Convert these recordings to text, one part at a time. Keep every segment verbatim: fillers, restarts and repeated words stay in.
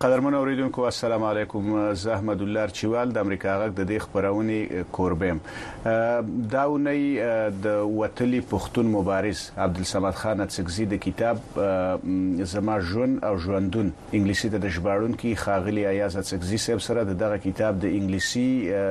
قدرمن اوریدونکو السلام علیکم. زه احمد الله چوال د امریکا غږ د دې خبرونې کوربم. دا ونی د وتلی پښتون مبارز عبدالصمد خان اڅکزي د کتاب زما ژوند او ژوندون انګلیسي د ژباړون کې خاغلی ایاز اڅکزي صاحب سره دغه کتاب د انګلیسي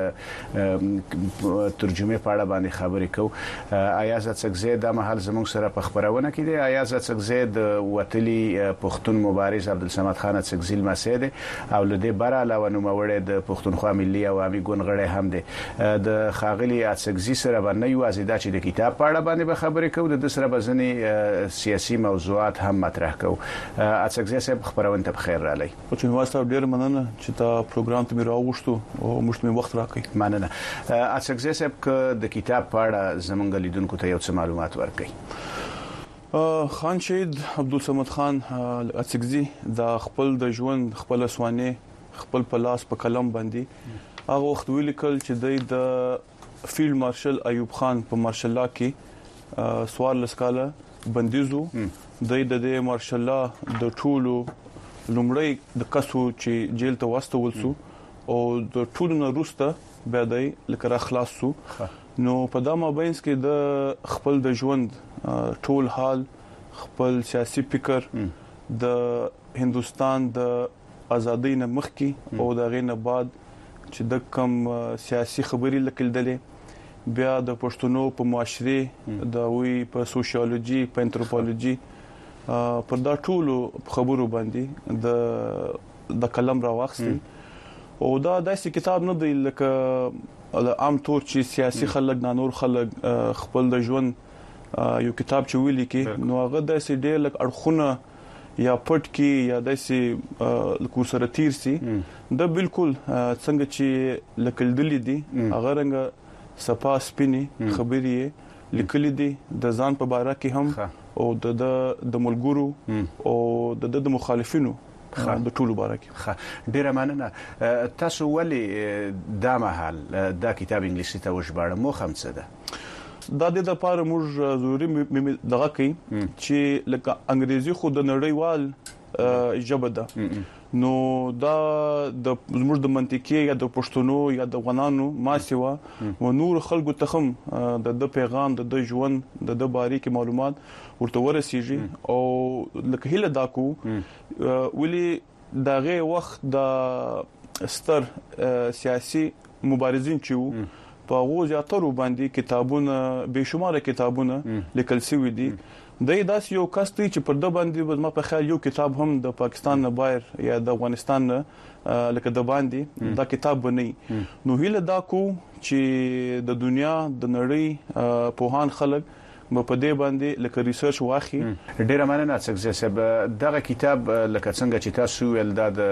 ترجمه په اړه باندې خبرې کوو. ایاز اڅکزي د محل زموږ سره په خبرونه کې دی. ایاز اڅکزي د وتلی پښتون مبارز عبدالصمد خان اڅکزي سیده او لدې بر علاوه نو مورد د پښتونخوا ملي عوامي ګوند غړی هم دی. د خاغلی اڅکزي سره باندې یوازې د چې د کتاب په اړه باندې به خبرې کوو، د سره بزنی سیاسي موضوعات هم مطرح کوو. اڅکزي صاحب خبرونه ته بخیر رالی. په چې واسطه ډیر مننه چې تا پروګرام ته مې راوغوښتو او موږ ته وخت راکړی. مننه. اڅکزي صاحب ک د کتاب په اړه زمونږ لیدونکو ته یو څه معلومات ورکړي. خان شهید عبدالصمد خان اڅکزي د خپل د ژوند خپل سوانه خپل پلاس په قلم باندې هغه وخت ویل کول چې د فیلډ مارشل ایوب خان په مارشل لا کې سوار لسکاله بندیزو د د مارشل لا د ټولو لومړی د کسو چې جیل ته واستول سو او د ټولو نه روسته بیا د لکه خلاص سو. نو په دا مابینس کې د خپل د ژوند ټول حال خپل سیاسي فکر د هندستان د ازادۍ نه مخکې او د غینه بعد چې د کم سیاسي خبري لیکلدلې بیا د پښتنو په معاشري د وی په سوشیولوژي په انتروپولوژي پر دا ټول خبرو باندې د د کلم راوخسي او دا داسې کتاب نه دی لکه عام طور چې سیاسي خلک د نور خلک خپل د ژوند یو کتاب چې ویلي کې نو هغه داسې ډېر لک اړخونه یا پټ کې یا داسې لکه سره تیر سي د بالکل څنګه چې لکلدلې دي هغه رنګ صفا سپینی خبرې لیکلې دي د ځان په باره کې هم او د د ملګرو او د د مخالفینو د ټولو باره کې. ډیره مننه. تاسو ولې دا مهال دا کتاب انګلیسي ته وژباړه مو خم څه ده؟ دا د لپاره موږ ضروري دغه کوي چې لکه انګریزي خو د نړیوال ژبه ده نو دا د موږ د منطقي یا د پښتونو یا د غنانو ما سیوا و نور خلکو ته هم د د پیغام د د ژوند د د باریکي معلومات ورته ورسیږي او لکه هله دا کو ولي دغه وخت د ستر سیاسي مبارزین چې په غوځ یا تر باندې کتابونه به شماره کتابونه لیکل شوی دي. د داس یو کاستي چې پر د باندې ما په خیال یو کتاب هم د پاکستان نه بهر یا د افغانستان نه لکه د باندې دا کتاب بنئ. نو هله دا کو چې د دنیا د نړۍ پوهان خلک په دې باندې لکه ریسرچ واخی. ډیره مننه اڅکزي صاحب. دغه کتاب لکه څنګه چې تاسو ول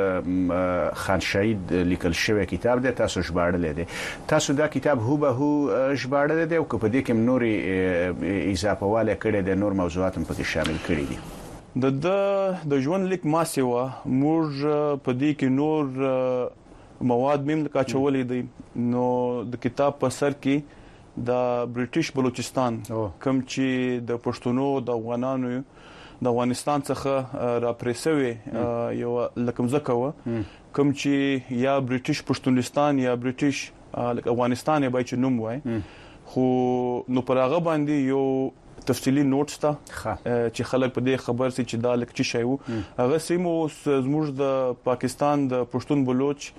د خان شهید لیکل شوی کتاب دی تاسو ژباړل دی. تاسو دا کتاب هو به هو ژباړل دی او په دې کې نوري اضافه واله کړي د نور موضوعات هم پکې شامل کړي دي. د د ژوند لیک ما سیوا موږ په دې کې نور مواد مم کا چولې دي. نو د کتاب په سر کې د برټیش بلوچستان کوم چې د پښتونو د افغانانو د افغانستان څخه را پریسوي یو لکم زکوه کوم چې یا برټیش پښتونستان یا برټیش افغانستان به چې نوم وای خو نو پرغه باندې یو تفصیلی نوټس تا چې خلک په دې خبر سي چې دا لک چې شایو هغه سیمو زموږ د پاکستان د پښتون بلوچ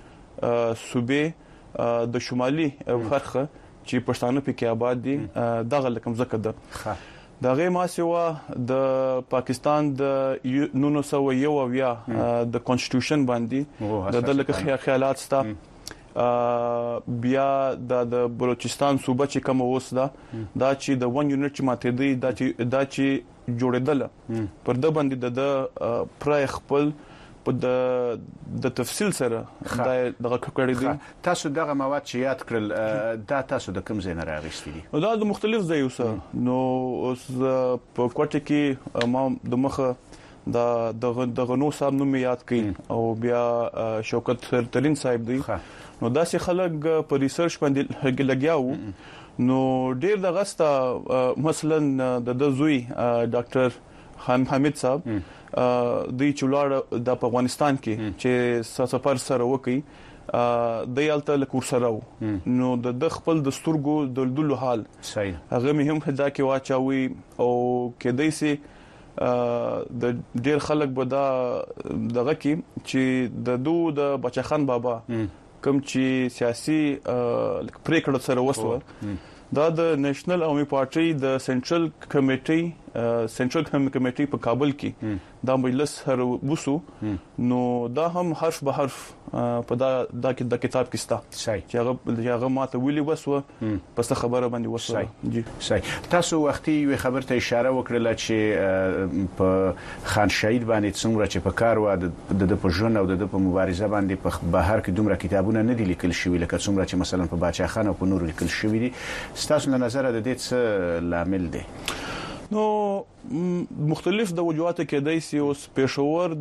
صوبې د شمالي برخه چې پښتانه پکې آباد دي دغه لکم زکه ده. دغه ما سیوا د پاکستان د نونو سو یو اویا د کانسټیټیوشن باندې د لکه خیالات ستا بیا د بلوچستان صوبه چې کوم اوس دا دا چې د ون یونټ چې ماته دی دا چې دا چې جوړېدل پر د باندې د پرای خپل په د د تفصیل سره دغه کړی دي. تاسو دغه مواد چې یاد کړل دا تاسو د کوم ځای نه راغستې دي؟ دا د مختلف ځایو سره. نو اوس په کوټه کې ما د مخه د د غنو صاحب نوم یاد کړي او بیا شوکت ترین صاحب دی. نو دا چې خلک په ریسرچ باندې لګیاو نو ډیر د غستا مثلا د د زوی ډاکټر حامد صاحب د چولار د افغانستان کې چې سفر سره وکي د یالته لکور سره نو د خپل د سترګو د دلو حال صحیح هغه مهم خدا کې واچوي او کېدای سي د ډیر خلک به دا دغه کې چې د دو د بچخان بابا کوم چې سیاسي پریکړه سره وسوه دا د نېشنل عوامي پارټي د سنټرل کمیټي سنټرل کمیټي په کابل کې دا مجلس هر وسو نو دا هم حرف به حرف په دا د کتاب کې ستا چې هغه هغه ماته ویلي وسوه پس خبره باندې وسوه جی صحیح تاسو وختي وی خبر ته اشاره وکړه چې په خان شهید باندې څومره چې په کار و د په ژوند او د په مبارزه باندې په بهر کې دومره کتابونه نه دي لیکل شوی لکه څومره چې مثلا په باچا خان او په نور لیکل شوی دي ستاسو له نظر د دې څه لامل دی نو مختلف د وجوهات کې دای سي اوس پېښور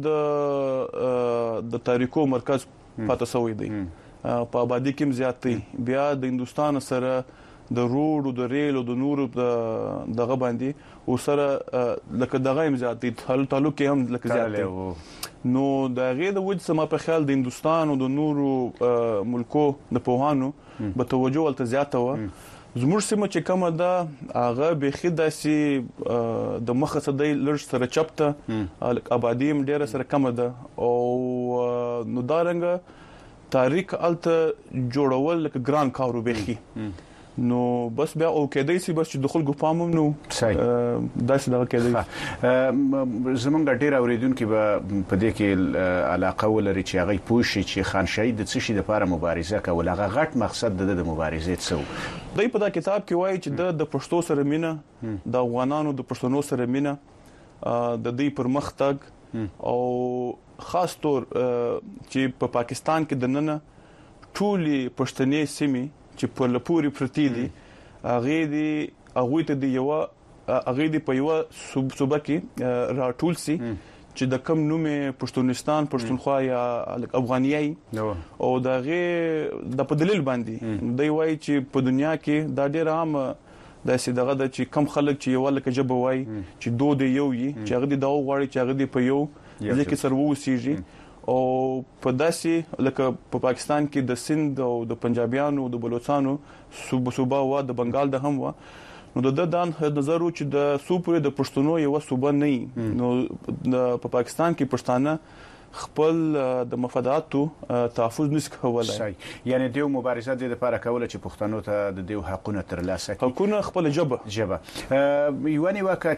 د د تاریخو مرکز پاتې شوی دی په آبادی کې زیاتې بیا د هندستان سره د روډ او د ریل او د نور دغه باندې او سره لکه دغه هم زیاتې تعلق کې هم لکه زیاتې نو د غیر د وجه سم په خیال د هندستان او د نورو ملکو د پوهانو په توجه ولته زیاته و زموږ سیمه چې کومه ده هغه به خداسي د مخه صدې لږ سره چپته آبادی هم ډیره سره کم ده او نو دارنګ تاریخ الته جوړول لکه ګران کارو بخي نو بس بیا او کېدای سي بس چې دخول ګپامم نو داسې دا کېدای زمونږ ډیر اوریدونکو به په دې کې علاقه ولري چې هغه پوښي چې خان شهید د څه شي لپاره مبارزه کوله هغه غټ مقصد د مبارزې څه دی په دا کتاب کې وایي چې د پښتو سره مینه د افغانانو د پښتنو سره مینه د دې پرمختګ او خاص طور چې په پاکستان کې د نن ټولي پښتنې سیمې چې په لپوري پرتی دي هغه دي هغه ته دی یو هغه دی په یو صوبه کې راټول سي چې د کم نومه پښتونستان پښتونخوا یا افغانیای او دغه د په دلیل باندې دی وایي چې په دنیا کې دا ډیر عام د سیدغه د چې کم خلک چې یو لکه جبه وایي چې دوه دی یو یي چې هغه دی دا وغواړي چې هغه دی په یو ځکه سره ووسیږي او په داسې لکه په پاکستان کې د سند او د پنجابیانو د بلوچستانو صوبه صوبه او د بنگال د هم و نو د دان نظر چې د سوپر د پښتونو یو صوبه نه نو په پاکستان کې پښتانه خپل د مفاداتو تحفظ نس کولای یعنی دیو مبارزه د لپاره کوله چې پښتنو ته د دیو حقونه تر لاسه کړي حقونه خپل جبه جبه یوانی وکړه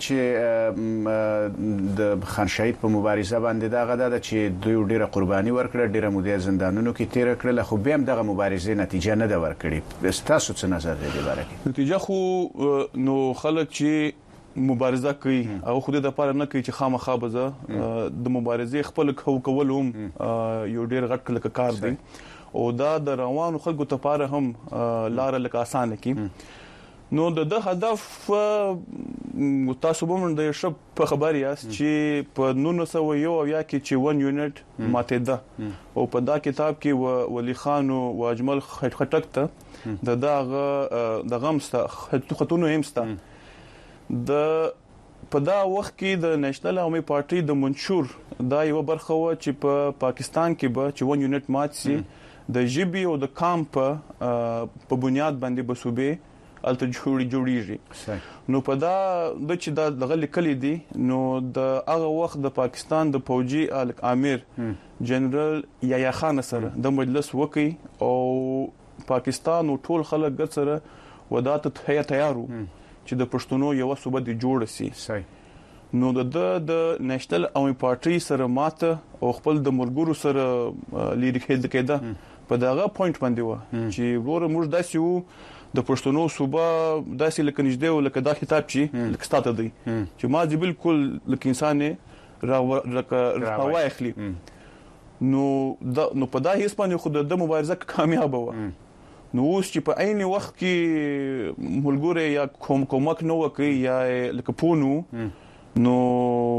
چې د خان شهید په مبارزه باندې دا غدا چې دوی ډیره قرباني ورکړه ډیره مودې زندانونو کې تیر کړل خو به هم دغه مبارزه نتیجه نه ده ورکړي تاسو څه نظر دی باره کې نتیجه خو نو خلک چې مبارزه کوي او خو د لپاره نه کوي چې خامخا بزه د مبارزې خپل کول هم یو ډیر غټ کار دی او دا د روانو خلکو لپاره هم لار لکه اسانه کی نو د هدف تاسو به من د شپ په خبر یاست چې په نولس سوه یو یا کې چې ون یونټ ماته ده او په دا کتاب کې ولی خان او اجمل خټک ته د دغه د غمسته خطونو همسته د په دا وخت کې د نېشنل عوامي پارټي د منشور دا یو برخه و چې په پاکستان کې به چې ون یونټ مات سي د جبي او د کام په په بنیاد باندې بسوبه الته جوړي جوړيږي نو په دا د چې دا دغه لیکل دي نو د هغه وخت د پاکستان د فوجي امیر جنرال یحیی خان سره د مجلس وکي او پاکستان او ټول خلک ګر سره ودات ته تیارو چې د پښتونو یو صوبه دی جوړ سي صحیح نو د د نېشنل عوامي پارټي سره ماته او خپل د ملګرو سره لیدل کېده په دغه پوینټ باندې و چې ورور موږ داسې وو د پښتونو صوبه داسې لکه نږدې و لکه دا کتاب چې لکه ستاته دی چې ما دې بالکل لکه انسان را راوای اخلي نو نو په دا هیڅ باندې خود د مبارزه کامیاب و نو اوس چې په عین وخت کې ملګری یا کوم کومک نو کوي یا لکه پونو نو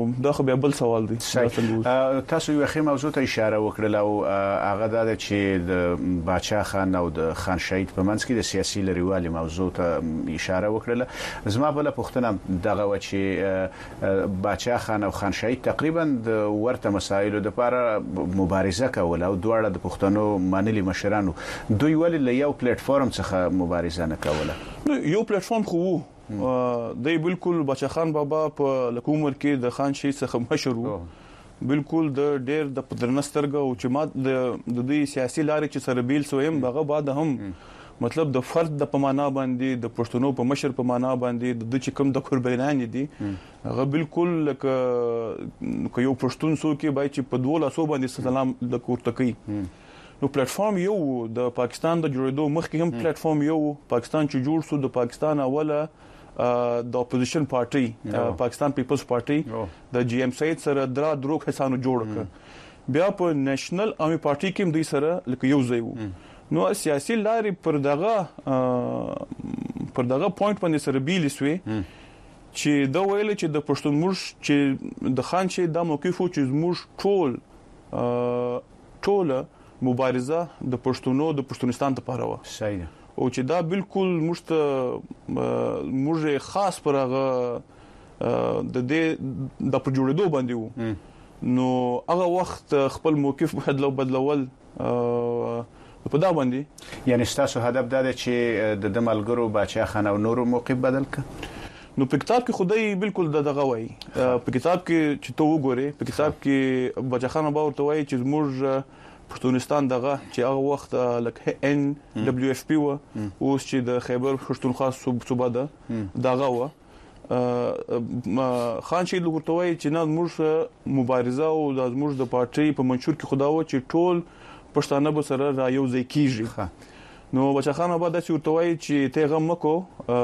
دا خو بیا بل سوال دی. تاسو یو ښه موضوع ته اشاره وکړه او هغه دا چې د باچا خان او د خان شهید په منځ کې د سیاسي لريوالي موضوع ته اشاره وکړه. زما بل پوښتنه دغه و چې باچا خان او خان شهید تقریبا د ورته مسایلو د لپاره مبارزه کوله او دواړه د پښتنو منلي مشرانو دوی ولې له یو پلیټ فارم څخه مبارزه نه کوله؟ یو پلیټ فارم خو دی بالکل باچا خان بابا په لکومر کې د خان شهید څخه مشر وو، بالکل د ډېر د پدرنسترګه او چې ما د د سیاسي لارې چې سره بیل سویم هغه بعد هم مطلب د فرد د پمانا باندې د پښتنو په مشر پمانا باندې د چې کوم د قربانیان دي هغه بالکل لکه یو پښتون سو کې بای چې په دوه لاسو باندې سلام د کوټکی. نو پلیټ فارم یو د پاکستان د جوړېدو مخکې هم پلیټ فارم یو پاکستان چې جوړ شو د پاکستان اوله د اپوزیشن پارټي پاکستان پیپلز پارټي د جی ایم سید سره درا دروغ حسانو جوړ کړ، بیا په نېشنل آرمي پارټي کې هم دوی سره لکه یو ځای وو. نو سیاسي لارې پر دغه پر دغه پوینټ باندې سره بیل سوي چې دا ویل چې د پښتون موږ چې د خان شهید د موقف چې موږ ټول ټول مبارزه د پښتونو د پښتونستان لپاره و. صحیح. او چې دا بالکل موږ ته موږ خاص پر هغه د دې د پرجوړېدو باندې وو. نو هغه وخت خپل موقف بدلو بدلول په دا باندې یعنی تاسو هدف دا دی چې د دملګرو باچا خان او نورو موقف بدل ک. نو په کتاب کې خدای بالکل دغه وایي، په کتاب کې چې تو وګوري په کتاب کې باچا خان بابا ورته وایي چې موږ پښتونستان دغه چې هغه وخت لکه ان دبليو اف پی و اوس چې د خیبر پښتونخوا صوبه ده دغه و خان شهید ورته وایي چې نه موږ مبارزه او د موږ د پارټي په منشور کې خدا و چې ټول پښتانه به سره را یو ځای کیږي. نو بچا خان آباد چې ورته وایي چې ته غم مکو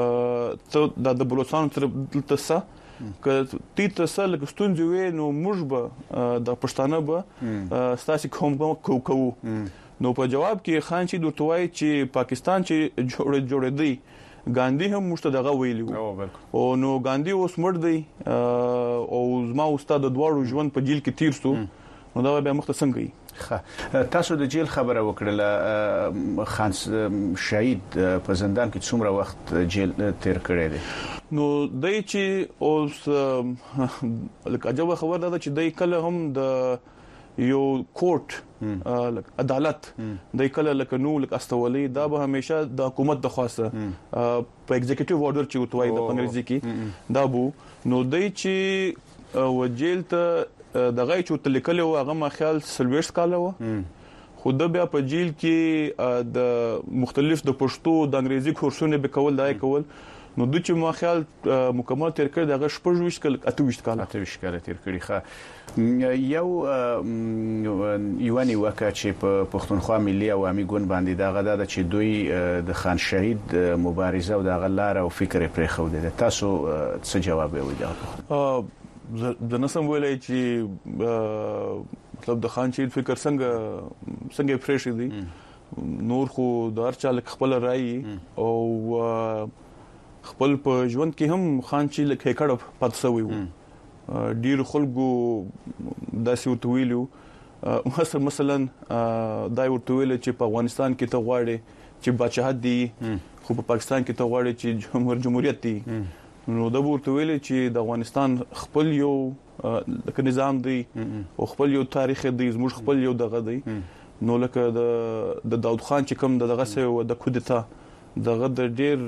ته د بلوچستان تر تاسو که تی تاسو لکه ستونزې وي نو موږ به د پښتانه به ستاسو کوم کو کوو. نو په جواب کې خان شهید ورته وایي چې پاکستان چې جوړ جوړ دی ګاندھی هم مشته دغه ویلی او نو ګاندھی اوس مړ دی او زما استاد د دوړو ژوند په جیل کې تیر سو. نو دا به مخته څنګه تاسو د جیل خبره وکړه خان شهید په زندان کې څومره وخت جیل تیر کړی دی؟ نو دای چې اوس لکه عجبه خبر ده چې دای کله هم د یو کورټ عدالت دای کله لکه نو لکه استولي دا به همیشه د حکومت د خاصه په ایگزیکټیو اورډر چې وتوي د انګریزي کې دا بو. نو دای چې وجیل ته دغه چې تلکل او هغه ما خیال سلويش کاله و خو د بیا په جیل کې د مختلف د پښتو د انګریزي کورسونه به کول دای کول. نو د چې ما خیال مکمل تیر کړ دغه شپږ کال اتويشت کال اتويشت کال تیر کړی. ښه یو یوانی وکړه چې په پښتونخوا ملي عوامي ګوند باندې دغه د چې دوی د خان شهید مبارزه او دغه لار او فکر پرې خو دي. تاسو څه جواب وایي؟ د نسم ویلای چې مطلب د خان شهید فکر څنګه څنګه فرش دي نور خو دار چالک خپل رائے او خپل په ژوند کې هم خان شهید لکه کړه پات سوی وو ډیر خلکو داسې ورته ویلو مثلا مثلا دای ورته ویل چې په افغانستان کې ته غواړي چې بچهات دي خو په پاکستان کې ته غواړي چې جمهور جمهوریت دي. نو د ورته ویل چې د افغانستان خپل یو لکه نظام دی او خپل یو تاریخ دی زموږ خپل یو دغه دی. نو لکه د د داود خان چې کوم دغه سه د کودتا دغه د ډیر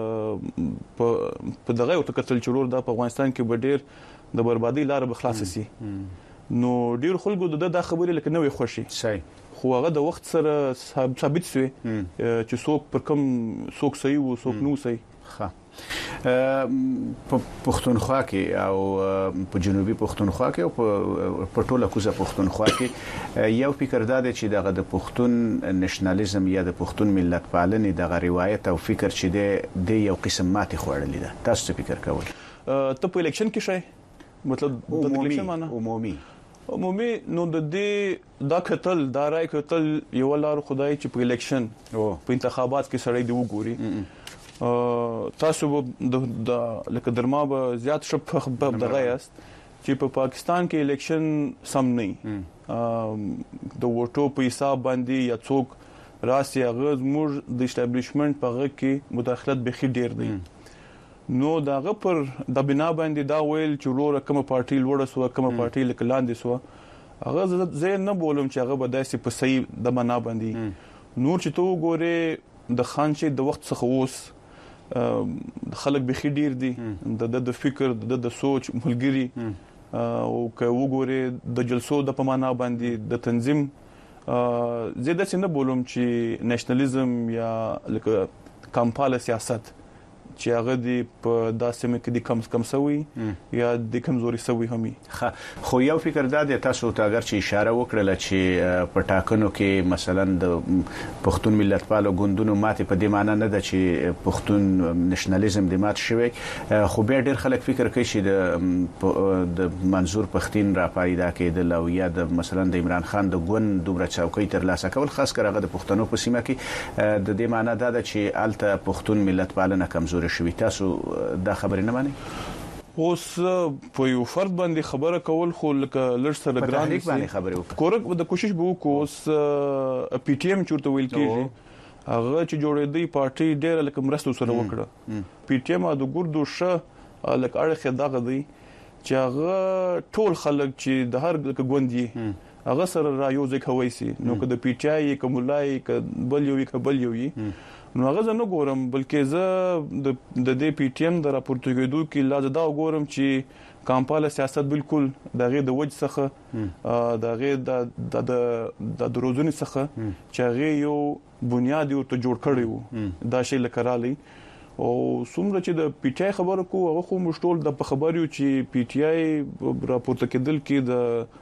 په دغه یو تکتل چلور د افغانستان کې به ډیر د بربادي لار به خلاص شي. نو ډیر خلکو د د خبرې لکه نوې خوشي صحیح خو هغه د وخت سره ثابت شوی چې څوک پر کوم څوک صحیح وو څوک نو صحیح. ښه په پښتونخوا کې او په جنوبي پښتونخوا کې او په ټوله کوزه پښتونخوا کې یو فکر دا دی چې دغه د پښتون نېشنالیزم یا د پښتون ملت پالنې دغه روایت او فکر چې د یو قسم ماتې خوړلې ده. تاسو څه فکر کوئ؟ ته په الیکشن کې شئ مطلب د الیکشن معنا عمومي عمومي نو د دې دا کتل دا راي کتل یو لار خدای چې په الیکشن په انتخابات کې سړی دی وګوري تاسو د لکه درما به زیات شپ دغه یاست چې په پاکستان کې الیکشن سم نه د ووټو په حساب باندې یا څوک راسي هغه موږ د اسټابلیشمنت په هغه کې مداخلت به خې ډیر دی نو داغه پر د بنا باندې دا ویل چې وروره کومه پارټي لوړه سو کومه پارټي لکلاندې سو هغه زه نه بولم چې هغه به داسې په صحیح د بنا باندې نور چې تو ګوره د خان چې د وخت څخه اوس خلک به خې ډیر دي د د فکر د د سوچ ملګری او که وګوره د جلسو د پمانا باندې د تنظیم زیاده څنګه بولم چې نېشنلیزم یا لکه کمپاله سیاست چې هغه دی په داسې مې کې د کم کم سوي یا د کمزوري سوي همي خو یو فکر دا دی تاسو ته اگر چې اشاره وکړه چې په ټاکنو کې مثلا د پښتون ملتپالو ګوندونو ماته په دې معنی نه ده چې پښتون نېشنلیزم د مات شوی خو به ډېر خلک فکر کوي چې د منظور پښتين را پیدا کېدل او یا د مثلا د عمران خان د ګوند دومره چوکۍ تر لاسه کول خاص کر هغه د پښتنو په سیمه کې د دې معنی دا ده چې الته پښتون ملتپالنه کمزوري شوی تاسو دا خبره نه مانی اوس په یو فرد باندې خبره کول خو لکه لړ سره ګران دي باندې خبره وکړه کورک د کوشش به وکړو اوس پی ټی ایم چورته ویل کیږي هغه چې جوړې دی پارټي ډېر لکه مرستو سره وکړه پی ټی ایم د ګردو شه لکه اړه خدغه دی چې هغه ټول خلک چې د هر ګوندي هغه سره را یو ځای کوي سي نو که د پی ټی آی کوملای ک بل یو ک بل یو نو هغه زه نه ګورم بلکې زه د د پی ټی ایم د راپورټ کېدو کې لازم دا وګورم چې کمپاله سیاست بالکل دغه د وجه څخه دغه د د د روزونی څخه چې هغه یو بنیاد یو ته جوړ کړی وو دا شی لکرالي او څومره چې د پی ټی آی خبره کو هغه خو مشټول د خبريو چې پی ټی آی راپورټ کېدل کې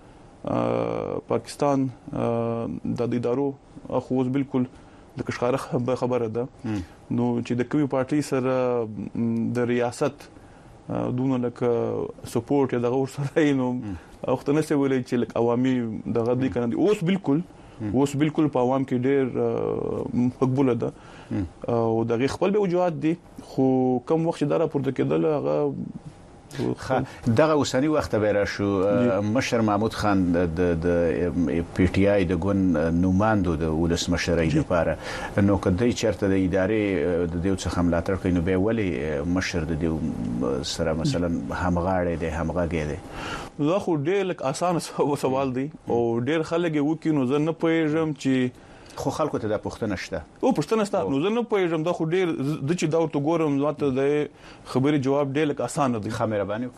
د پاکستان د ادارو خو بالکل د کشخاره خبره ده نو چې د کومي پارټي سره د ریاست دونه لکه سپورټ یا دغه سره نو وخت نه څه ویلې چې لکه عوامي دغه دي کنه اوس بالکل اوس بالکل په عوام کې ډېر مقبوله ده او دغه خپل به وجوهات دي خو کوم وخت دا راپورته کېدل هغه دغه اوسنی وخت به را شو مشر محمود خان د د پی ټی آی د ګون نوماندو د ولسمشرۍ لپاره نو کدی چرته د ادارې د دیو څخه ملاتړ کوي نو به ولی مشر د دیو سره مثلا همغاړي د همغاګي دي زه خو ډېر لک اسانه سوال دی او ډېر خلک یو کې نو زه نه پېژم چې خو خلکو ته د پښتنه شته او پښتنه شته نو زه نه پېژم دا خو ډېر د چې دا ورته ګورم ځاته د خبري جواب ډېر لک اسانه دی خبره باندې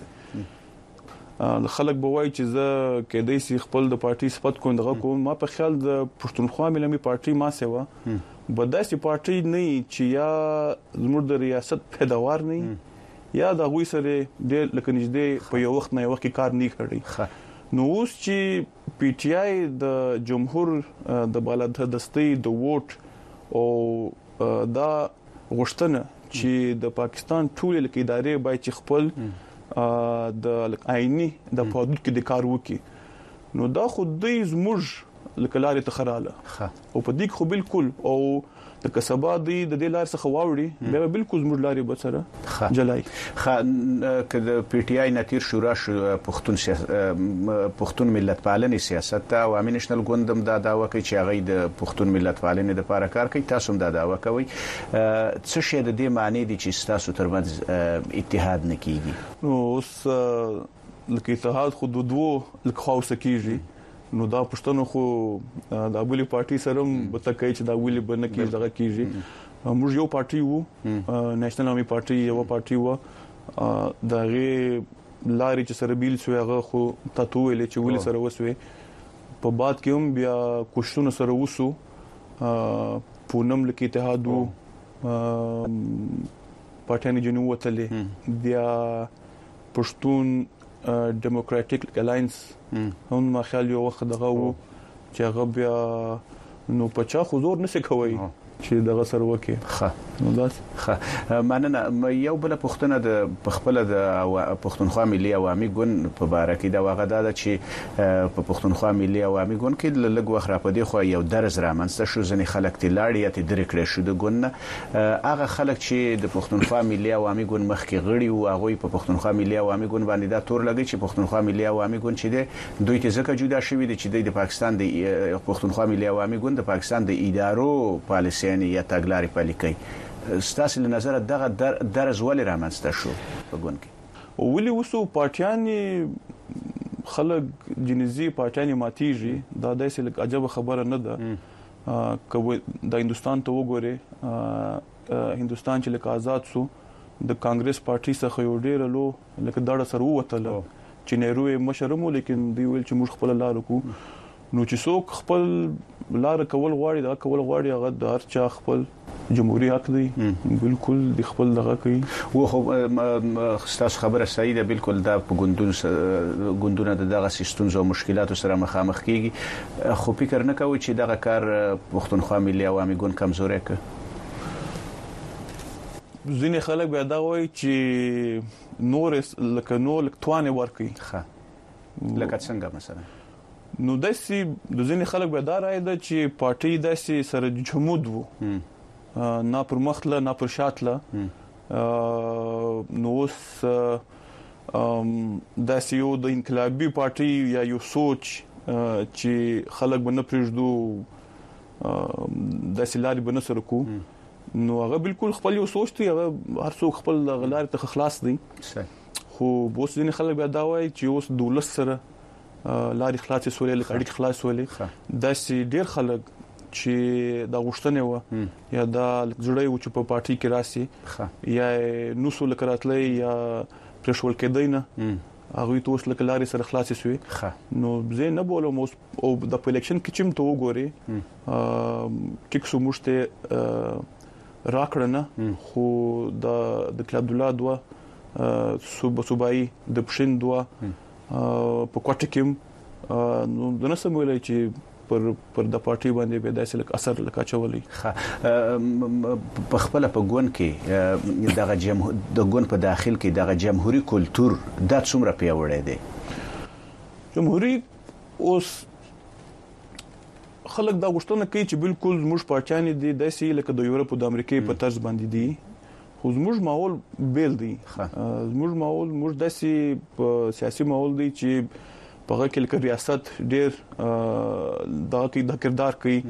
وکړه خلک به وایي چې زه کې د سي خپل د پارټي صفت کوم دغه کوم ما په خیال د پښتونخوا ملي پارټي ما سیوا بداسي پارټي نه چې یا زموږ د ریاست پیداوار نه یا د غوي سره ډېر لکه نږدې په یو وخت نه یو وخت کار نه کړی نو اوس چې پی ټی آی د جمهور د بالادستي د ووټ او دا غوښتنه چې د پاکستان ټول لکه ادارې باید چې خپل د آئینی د حدود کې د کار وکړي نو دا خو د زموږ لکه لارې تخراله او په دې خو بالکل او د کسبا دی د دې لار څخه واوړي به بالکل زموږ لارې بسره جلای خ کله پی ټی آی نتیر شورا پښتون پښتون ملت پالنې سیاست ته او امینشنل ګوندم دا داوا کوي چې هغه د پښتون ملت پالنې لپاره کار کوي تاسو هم دا داوا کوي څه شی د دې معنی دي چې تاسو ترمنځ اتحاد نه کیږي نو اوس لکه اتحاد خو د دوه لکه خاصه کیږي نو دا پښتنو خو د ابولي پارټي سره به تکای چې دا ویلي بنه کې دغه کیږي موږ یو پارټي وو نېشنل آرمي پارټي یو پارټي وو دغه لاري چې سره بیل شو هغه خو تاسو ویلې چې ویلي سره وسوي په بعد کې هم بیا کوششونه سره وسو پونم لکه اتحاد وو پټانی جنو وتلې بیا پښتون ډیموکراټیک الاینس هم ما خیال یو وخت دغه وو چې هغه بیا نو پچا حضور نشي کوي چې دغه سره وکي. ښه نو داس ښه مننه. یو بل پښتنه د پخپل د پښتونخوا ملي عوامي ګوند په باره کې دا وغدا ده چې په پښتونخوا ملي عوامي ګوند کې لږ وخت را پدې خو یو درز رامنځته شو ځنې خلک تلاړي یا درې کړې شو د ګوند هغه خلک چې د پښتونخوا ملي عوامي ګوند مخکې غړي او هغه په پښتونخوا ملي عوامي ګوند باندې دا تور لګي چې پښتونخوا ملي عوامي ګوند چې دی دوی ته ځکه جدا شوی دي چې د پاکستان د پښتونخوا ملي عوامي ګوند د پاکستان د ادارو پالیسیانه یا تګلارې پلي کوي. ستاسو له نظر دغه درز ولې رامنځته شو په ګوند کې؟ ولې وسو پارټیان خلک جنزي پارټیان ماتيږي دا داسې لږ عجب خبره نه ده. کوي د هندستان ته وګوره هندستان چې لکه آزاد سو د کانګرس پارټي څخه یو ډیر لو لکه داړه سره وته چې نهرو مشرمو لیکن دی ویل چې موږ خپل لار کو نو چې څوک خپل لار کول غواړي دا کول غواړي هغه د هر چا خپل جمهوریت حق دی بالکل د خپل دغه کوي. و خو ستاسو خبره صحیح ده بالکل دا په ګوندونو ګوندونه دغه سیستمونو او مشکلاتو سره مخامخ کیږي خو فکر نه کوي چې دغه کار پښتونخوا ملي عوامي ګوند کمزوري کوي. ځینې خلک بیا دا وایي چې نور لکه نو لکتوانه ورکي. ښه لکه څنګه مثلا نو داسي د ځینې خلک به دا راځي د چې پارټي داسي سره جمود وو نه پر مخله نه پر شاتله نو اوس داسي یو د انقلابي پارټي یا یو سوچ چې خلک به نه پرېږدو داسي لاري به نه سره کو نو هغه بالکل خپل یو سوچ دی هغه هر څوک خپل غلار ته خلاص دي. خو بوس ځینې خلک بیا دا وایي چې اوس دولت سره لاري خلاص سولې لکه اړیک خلاص سولې داسي ډیر خلک چې دا غوښتنه و یا دا جوړي و چې په پارټي کې راسي یا نو سول کراتلې یا پرشول کېدینه هغه ته اوس لکه لاري سره خلاص شوی. نو زه نه بولم اوس او د الیکشن کې چم ته وګوري ټیک سو مشته راکړنه خو د د کلاب الله دوا صوب صوبای د پښین دوا په کوټه کې نو د نسم ویلای چې پر پر د پارټي باندې به داسې لک اثر لکه چولې. ښه په خپل په ګون کې دغه جمهور د ګون په داخل کې دغه جمهوریت کلچر د څومره پیوړی دی؟ جمهوریت اوس خلک دا غوښتنه کوي چې بالکل زموږ پارټیان دي داسې لکه د یورپ او د امریکای په طرز باندې دي خو زموږ ماحول بیل دی. زموږ ماحول موږ داسې په سیاسي ماحول دی چې په هغه کې لکه ریاست ډیر دا کې د کردار کوي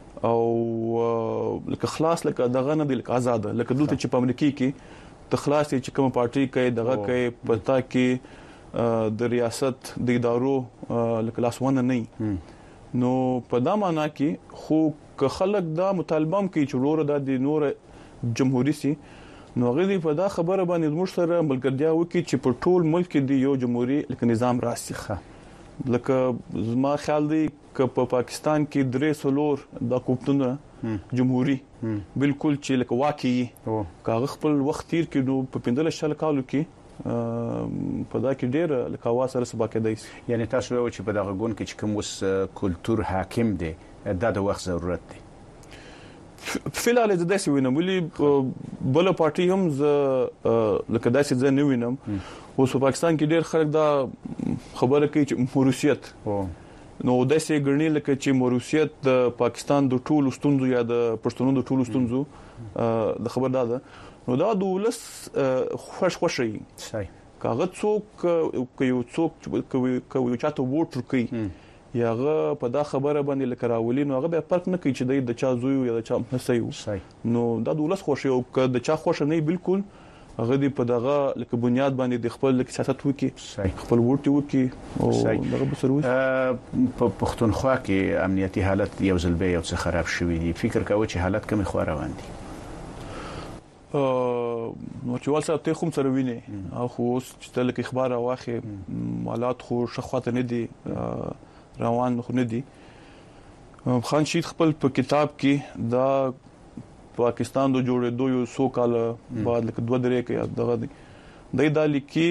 او لکه خلاص لکه دغه نه دی لکه آزاد لکه دلته چې په امریکای کې د خلاص چې کوم پارټي کوي دغه کوي پتا کې د ریاست د ادارو لکه لاسونه نه نو په دا معنا کې خو که خلک دا مطالبه کوي چې ورور د نور جمهوریت سي نو غوړي په دا خبره باندې موږ سره ملګرتیا وکړي چې په ټول ملک کې دی یو جمهوریت لکه نظام راسي. لکه زما خیال دی ک په پاکستان کې درې سلور د حکومتونو جمهوریت بالکل چې لکه واقعي کاغه خپل وخت تیر کې نو په پندل شل کالو کې په دا کې ډیر لکه واسره سبا کې دی. یعنی تاسو یو چې په دغه ګون کې چې کوم وس کلچر حاکم دی دا د وخت ضرورت دی. فعلا د داسې وینم ولي بل پارټي هم ز لکه داسې ځنه وینم اوس په پاکستان کې ډیر خلک دا خبره کوي چې موروثیت نو داسې ګڼي لکه چې موروثیت د پاکستان د ټولو ستونزو یا د پښتنو د ټولو ستونزو د خبر ده نو دا د ولس خوش خوشي صحیح کاغه څوک یو څوک کوي چاته ووټ کوي یاغه په دا خبره باندې لکه راولي نو هغه به فرق نه کوي چې د چا زوی یا د چا نسيو نو دا د ولس خوشي او د چا خوش نه بالکل هغه دی په دغه لکه بنیاد باندې د خپل سیاست وکي خپل ووټ وکي او دغه بسروي. په پښتونخوا کې امنیتي حالت یو ځل به یو څه خراب شوی دی فکر کوي چې حالت کوم خو روان دي؟ ا نو چې ولڅ ته کوم سره ویني او خو چې تل کې اخبار واخې حالات خو شخواته نه دي روان خو نه دي. خان شید خپل په کتاب کې دا پاکستان د جوړېدو یو سو کال بعد لکه دوه درې کې دغه دی د لیکي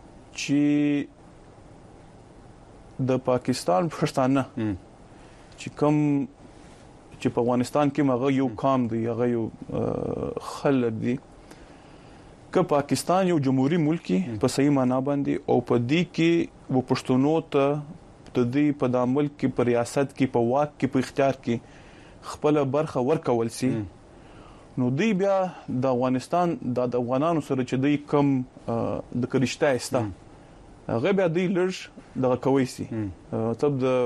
چې د پاکستان پښتانه چې کوم چې په افغانستان کې هغه یو قام دی هغه یو خلک دي که پاکستان یو جمهوریت ملکی په صحیح معنا باندې او په دې کې و پښتونو ته د دې په دامل کې په ریاست کې په واک کې په اختیار کې خپل برخه ورکول سي نو دی بیا د افغانستان د افغانانو سره چې دی کم د کرشته استا هغه بیا دی لږ دغه کوي سي تب د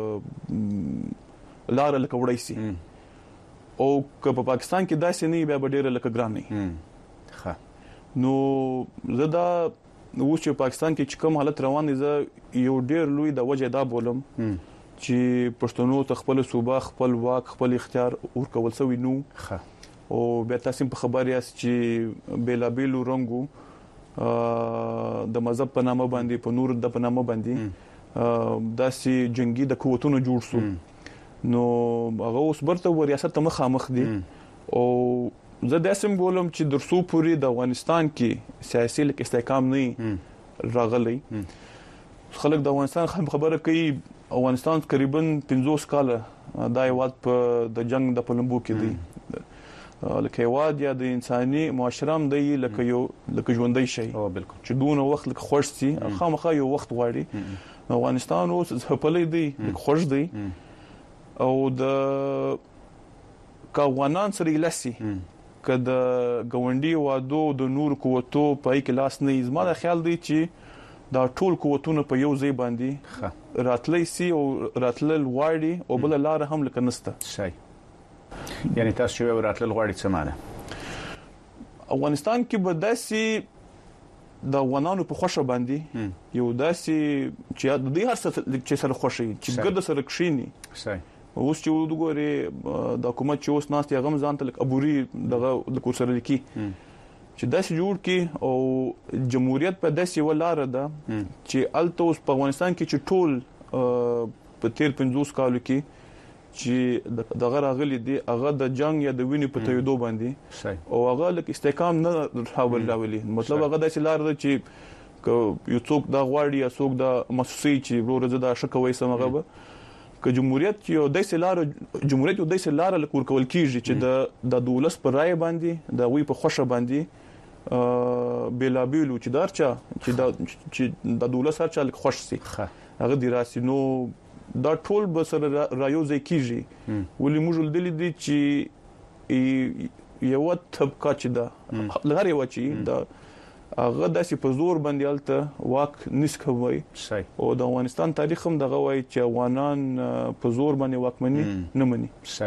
لار لکه وړي سي او که په پاکستان کې داسې نه بیا ډېر لکه ګران نه ښه نو زدا اوس چې پاکستان کې کوم حالت روان دي زه یو ډېر لوی د وجه دا بولم چې پښتنو ته خپل صوبه خپل واک خپل اختیار ورکول سوی نو ښه او بیا تاسو په خبر یاست چې بیلابیلو رنګو د مذهب په نامه باندې په نور د په نامه باندې داسې جنگي د قوتونو جوړ شو نو هغه اوس برته ریاست ته مخامخ دي او زه داسم بولم چې درسو پوری د افغانستان کې سیاسي لیک استحکام نه راغلی خلک د افغانستان خبره کوي افغانستان تقریبا پنځوس کاله دا یوات په د جنگ د پلمبو کې دی لکه یواد یا د انساني معاشرم دی لکه یو لکه ژوندۍ شي او بالکل چې دونه وخت لکه خوش سي خامخا یو وخت غواړي افغانستان اوس خپلې دی لکه خوش دی او د کاوانان سره لسی کله غونډي وادو د نور قوتو په کې لاس نه زما د خیال دی چې دا ټول قوتونه په یو ځای باندې راتلې سي او راتلل واړي او بل لار هم لکه نسته شي یعنی تاسو چې راتلل غواړي څه معنی افغانستان کې به داسي د افغانانو په خوشو باندې یو داسي چې د دې هر څه چې سره خوشي چې ګرد سره کښینی شي اوس چې وګوري د حکومت چې اوس ناس یې غم ځان ته لکه ابوري دغه د کوسر لیکي چې داسې جوړ کی او جمهوریت په داسې ولاره ده چې الته اوس په افغانستان کې چې ټول په تیر پنځوس کالو کې چې دغه راغلي دي هغه د جنگ یا د وینې په تویدو باندې او هغه لکه استحکام نه راولي مطلب هغه داسې لار ده چې یو څوک دا غواړي یا څوک دا مسوسي چې ورور زده شکوي سمغه به که جمهوریت یو داسې لار جمهوریت یو داسې لار لکور کول کیږي چې د د دولت پر رائے باندې د وی په خوشه باندې بیلابیلو چې دارچا چې د چې د دولت سره چل خوش سي هغه دی راسي نو دا ټول به سره رایو ځای کیږي ولې موږ ولدل دي چې یو طبقه چې دا لغړی و چې دا هغه داسې په زور باندې الته واک نسکوي او د افغانستان تاریخ هم دغه وایي چې افغانان په زور باندې واکمني نه مني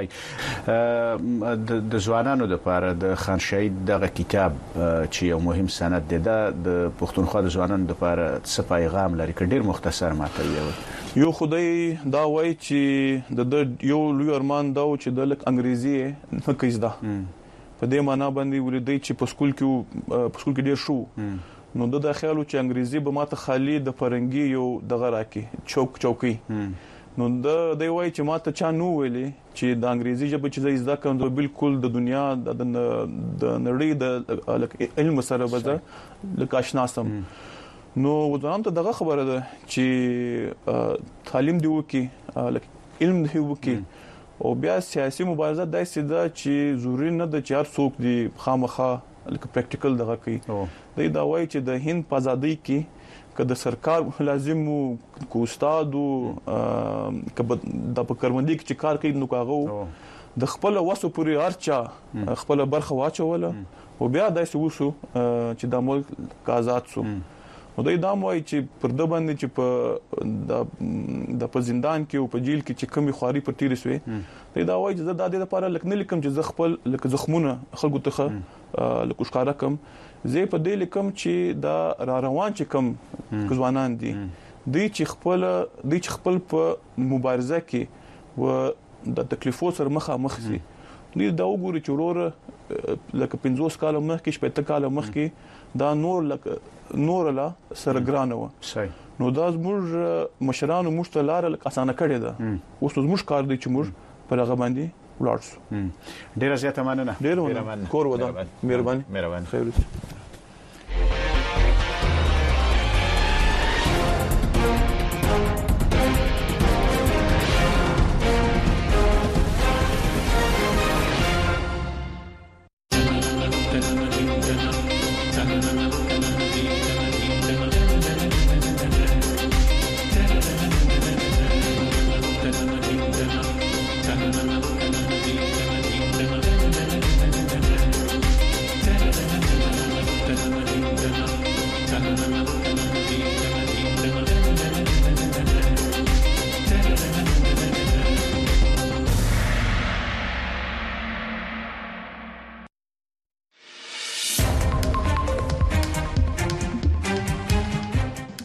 صحیح د ځوانانو لپاره د خان شهید دغه کتاب چې یو مهم سند دی د پښتونخوا د ځوانانو لپاره څه پیغام لري که ډیر مختصر ماته وي یو خدای دا وایي چې د یو لوی ارمان دا و چې د لک انګریزي نه کیزدا په دې معنا باندې ولیدای چې په سکول کې په سکول کې ډیر شو نو د خیالو چې انګریزي به ماته خالی د فرنګي یو دغه راکې چوک چوکي نو د دوی وایي چې ماته چا نو ویلي چې د انګریزي ژبه چې زده کوم د بالکل د دنیا د د نړۍ د علم سره به لکه آشنا سم نو ځان ته دغه خبره ده چې تعلیم دی وکي لکه علم دی وکي او بیا سیاسي مبارزه داسې ده چې ضروري نه ده چې هر څوک دی خامخا لکه پریکټیکل دغه کوي دا دا وایي چې د هند په ازادۍ کې که د سرکار لازم کو استاد او که د پکروندۍ کې کار کوي نو کاغو د خپل وسو پوری ارچا خپل برخه واچوله او بیا داسې وسو چې د ملک آزاد سو نو دوی دا موي چې پر د باندې چې په د په زندان کې او په جیل کې چې کمی خواري پر تیر سوی دوی دا وایي چې د دې لپاره لکه نه لیکم چې ز خپل لکه زخمونه خلکو ته لکه ښکارا کم زه په دې لیکم چې دا را روان چې کم ځوانان دي دوی چې خپل دوی چې خپل په مبارزه کې و د تکلیفو سره مخامخ سي دوی دا وګوري چې ورور لکه پنځوس کال مخکې شپږ کال مخکې دا نور لکه نور لا سره ګرانه و صحیح نو دا زموږ مشرانو موږ ته لار لکه اسانه کړې ده اوس زموږ کار دی چې موږ پر هغه باندې ولاړ شو ډیر زیاته مننه ډیر مننه کور ودا مهرباني مهرباني خیر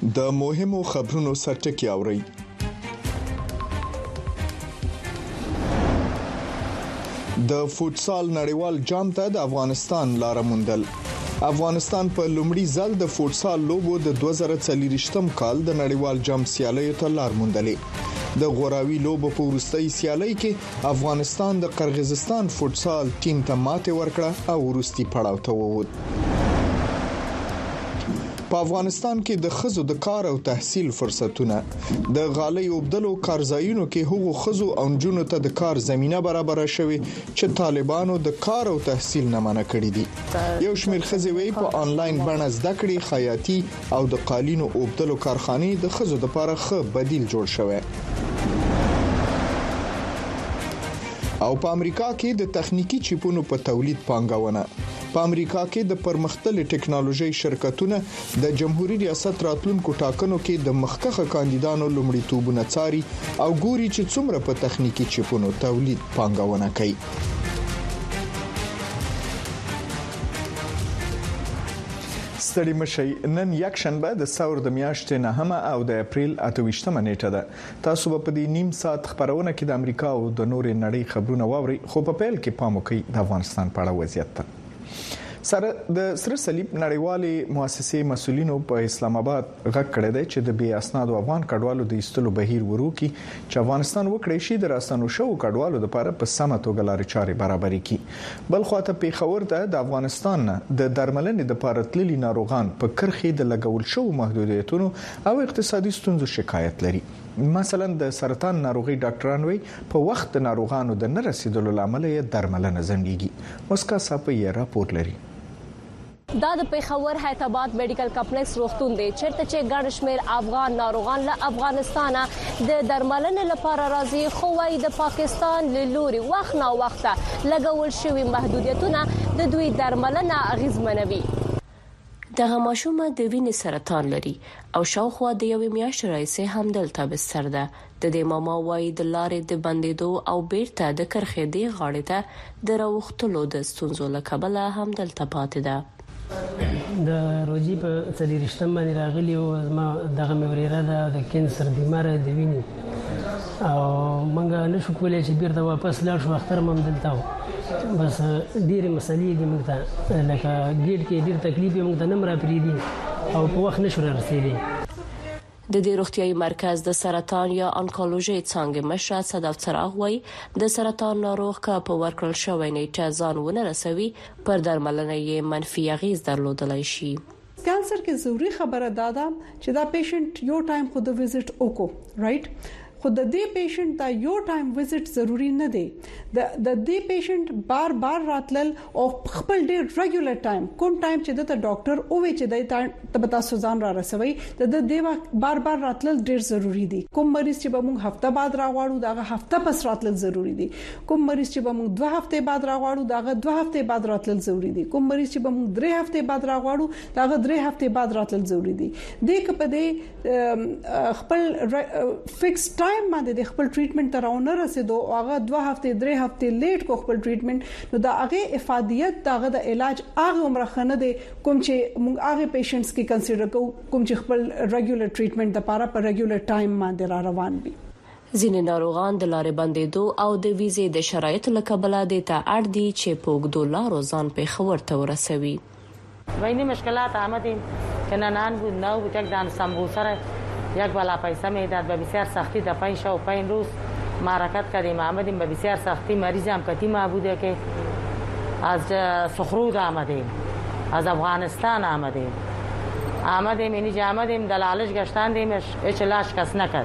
د مهمو خبرونو سرټکی اوري. د فوتسال نړیوال جام ته د افغانستان لار موندل. افغانستان په لومړي ځل د فوتسال لوبو د دوه زره څلورم کال د نړیوال جام سیالیو ته لار موندلې. د غوراوي لوبو په وروستۍ سیالۍ کې افغانستان د قرغیزستان فوتسال ټیم ته ماته ورکړه او وروستي پړاو ته ووت. په افغانستان کې د خزو د کار او تحصیل فرصتونه د غالۍ وبدلو کارځایونو کې هغو خزو او نجونو ته د کار زمينه برابر شوي چې طالبانو د کار او تحصیل نه منع کړی دي. یو شمېر خزې وی په انلاین بڼه زده کړې خیاطي او د قالینو وبدلو کارخانې د خزو لپاره ښه بدیل جوړ شوی. او په امریکا کې د تخنیکی چیپونو په تولید پانګونه. په امریکا کې د پرمختللې ټکنالوژي شرکتونه د جمهوریت ریاست راتلونکو ټاکنو کې د مخکخه کاندیدانو لومړیتوبونه څاري او ګوري چې څومره په تخنیکی چیپونو تولید پانګونه کوي. ستړي مشي نن یک شنبه د ثور د میاشتې نهمه او د اپریل اته ویشتمه نیټه ده. تاسو په دې نیم ساعت خبرونه کې د امریکا او د نورې نړۍ خبرونه واوري، خو په پیل کې پام وکړئ د افغانستان په اړه وضعیت ته. سره د سره صلیب نړیوالې مؤسسې مسولینو په اسلام آباد غږ کړی دی چې د بې اسنادو افغان کډوالو د ایستلو بهیر وروکي چې افغانستان وکړي شي د راستنو شو کډوالو لپاره په سمه توګه لارې چارې برابرې کړي. بل خواته پیښور ته د افغانستان د درملنې لپاره تللي ناروغان په کرخې د لګول شو محدودیتونو او اقتصادي ستونزو شکایت لري. مثلا د سرطان ناروغي ډاکټران وي په وخت د ناروغانو د نه رسیدلو لامل یې درملنه ځنډیږي. مسکا صاحب یې راپور لري. دا د پیښور حیدرآباد میډیکل کمپلیکس روغتون دی چیرته چې ګڼ شمېر افغان ناروغان له افغانستانه د درملنې لپاره راځي، خو وايي د پاکستان له لوري وخت نا وخت لګول شوی محدودیتونه د دوی درملنه اغیزمنوي. دغه ماشومه د وینې سرطان لري او شاوخوا د یوې میاشتې راهیسې هم دلته بستر ده. د دې ماما وايي د لارې د بندیدو او بیرته د کرخې دی غاړې ته د راوختلو د ستونزو له کبله هم دلته پاتې ده. د روجي په څلورشتم باندې راغلی او ما دغه مریره ده د کینسر بیمار دی ویني او منګه نشو کولای چې بیرته واپس لاړ شو. اختر مم دلته بس ډیره مسلې دي موږ ته لکه ګیټ کې ډیر تکلیف موږ ته نمر پریدي او په وخت نشو رسیدي. د دې روغتيایي مرکز د سرطان یا انکولوژي څنګه مشر صدف څراغ وای د سرطان ناروغ کا په ورکړل شوی نه ځان ونه رسوي پر درملنه یې منفي اغیز درلودلای شي. کانسر کې ضروری خبره دادا چې دا پیشنټ یو ټایم خو د وزټ وکړو رائټ، خو د دې پیشنټ دا یو ټایم وزټ ضروری نه دی. د د دې پیشنټ بار بار راتلل او خپل ډیر ریګولر ټایم کوم ټایم چې د ډاکټر او وی چې د تبتا سوزان را رسوي د دې بار بار راتلل ډیر ضروری دي. کوم مریض چې به موږ هفته بعد راغواړو داغه هفته پس راتلل ضروری دي. کوم مریض چې به موږ دوه هفته بعد راغواړو داغه دوه هفته بعد راتلل ضروری دي. کوم مریض چې به موږ درې هفته بعد راغواړو داغه درې هفته بعد راتلل ضروری دي. د کپه د خپل فکس ټایم باندې د خپل ټریټمنټ ترونه رسیدو هغه دوه هفته درې هفته لیټ کو خپل ټریټمنټ نو دا هغه افادیت داغه د علاج هغه عمر خنه دي کوم چې موږ هغه پیشنټس کې کنسیډر کوو کوم چې خپل ریګولر ټریټمنټ لپاره په ریګولر ټایم باندې را روان وي. ځینې ناروغان د لارې بندیدو او د ویزې د شرایطو له کبله د ته اړ دي چې په اوږدو لارو ځان پیښور ته ورسوي. ویني مشکلات آمدیم که ننان بود نه بود یک دان سمبوسر یک بالا پیسه میداد به بسیار سختی در پنج شب و پنج روز ما حرکت کردیم آمدیم به بسیار سختی. مریض هم کتی ما بوده که از سخرود آمدیم از افغانستان آمدیم آمدیم اینجا آمدیم دلالش گشتاندیمش هیچ لاش کس نکرد.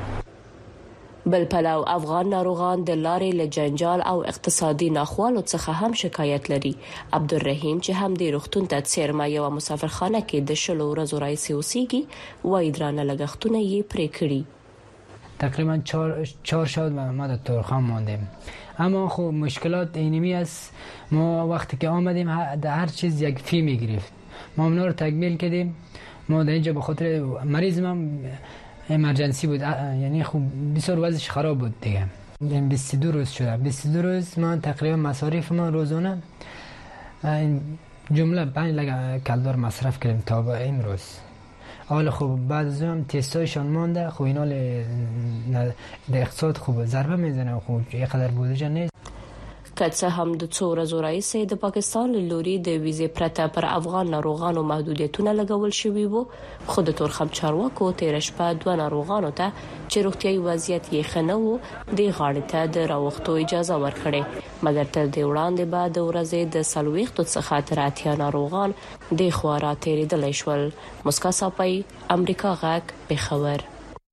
بل پلو افغان ناروغان د لارې له جنجال او اقتصادي ناخوالو څخه هم شکایت لري. عبدالرحیم چې هم د روغتون ته څیرمه یو مسافرخانه کې د شلو ورځو راځي اوسېږي وایي درانه لګښتونه یې پرې کړي. تقریبا چهار چهار شب ما در تورخان ماندیم، اما خب مشکلات اینمی است. ما وقتی که آمدیم در هر چیز یک فی میگرفت. ما اونا رو تکمیل کردیم. ما در اینجا به خاطر مریضم هم امرجنسی بود، یعنی خب بسیار وضعش خراب بود دیگه. بیست و دو روز شده. بیست و دو روز ما تقریبا مصارف ما روزانه جمله پنج لگه کلدار مصرف کردیم تا به این روز. حالا خب بعد از اون تستایشان مونده، خب اینا د اقتصاد خوب ضربه میزنه، خب یقدر بودجه نیست. که څه هم د څو ورځو راهیسې د پاکستان له لوري د ویزې پرته پر افغان ناروغانو محدودیتونه لګول شوي وو، خو د تورخم چارواکو تیر شپه دوه ناروغانو ته چې روغتیايي وضعیت یې ښه نه و د غاړې ته د راوختو اجازه ورکړې، مګر تر دې وړاندې به د ورځې د څلوېښتو څخه تر اتیا ناروغان د خورا تیریدلی شول. مسکا صاحب، امریکا غږ، پېښور.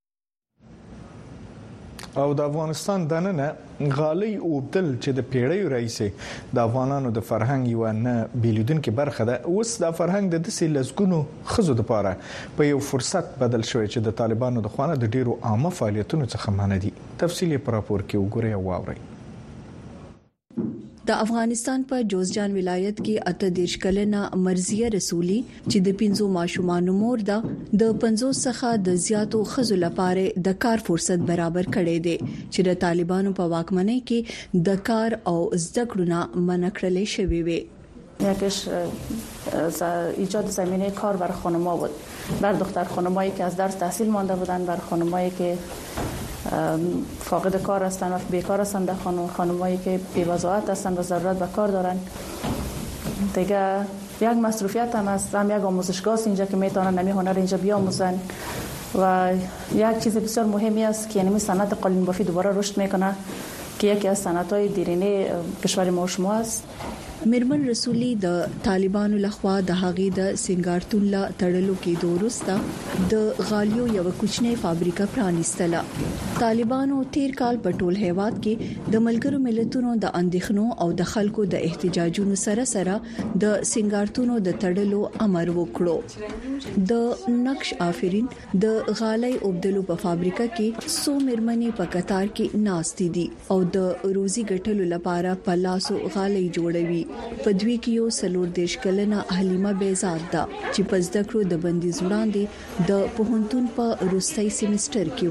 او د افغانستان دننه غالۍ اوبدل چې د پیړیو راهیسې د افغانانو د فرهنګ یو نه بیلیدونکې برخه ده، اوس د فرهنګ د دسې لسګونو ښځو لپاره په یو فرصت بدل شوی چې د طالبانو د خوانه د ډیرو عامه فعالیتونو څخه منع دي. تفصیل په راپور کې وګورئ او واورئ. د افغانستان په جوزجان ولایت کې اته دیرش کلنه مرزیه رسولي چې د پنځو ماشومانو مور ده، د پنځوس څخه د زیاتو ښځو لپاره د کار فرصت برابر کړي دي چې د طالبانو په واکمنۍ کې د کار او زده کړو نه منع کړل شوی وي. یکیش ایجاد زمینه کار برای خانم‌ها بود، بر دختر خانمایی که از درس تحصیل مانده بودند، بر خانمایی که فاقد کار هستند و بیکار هستند، در خانم خانمایی که بی‌وظایف هستند و ضرورت به کار دارند. دیگه یک مصروفیت هم است، هم یک آموزشگاه است اینجا که میتونن نمی هنر اینجا بیاموزن و یک چیز بسیار مهمی است که یعنی صنعت قالین بافی دوباره رشد میکنه که یکی از صنعت‌های دیرینه کشور ما شما است. میرمن رسولي د طالبانو لخوا د هغې د سنگارتون لا تړلو کې دورسته د غالیو یو کوچنی فابریکه پرانیستله. طالبانو تیر کال په ټول هیواد کې د ملګرو ملتونو د اندېښنو او د خلکو د احتجاجونو سره سره د سنگارتونو د تړلو امر وکړو. د نقش آفرین د غالۍ اوبدلو په فابریکه کې سو میرمنې په قطار کې ناستې دي او د روزي ګټلو لپاره په لاسو غالۍ جوړوي. په دوی کې یو سلور دیش کلنه حلیمه بیزاد ده چې په زده کړو د بندیز وړاندې د پوهنتون په روستي سیمستر کې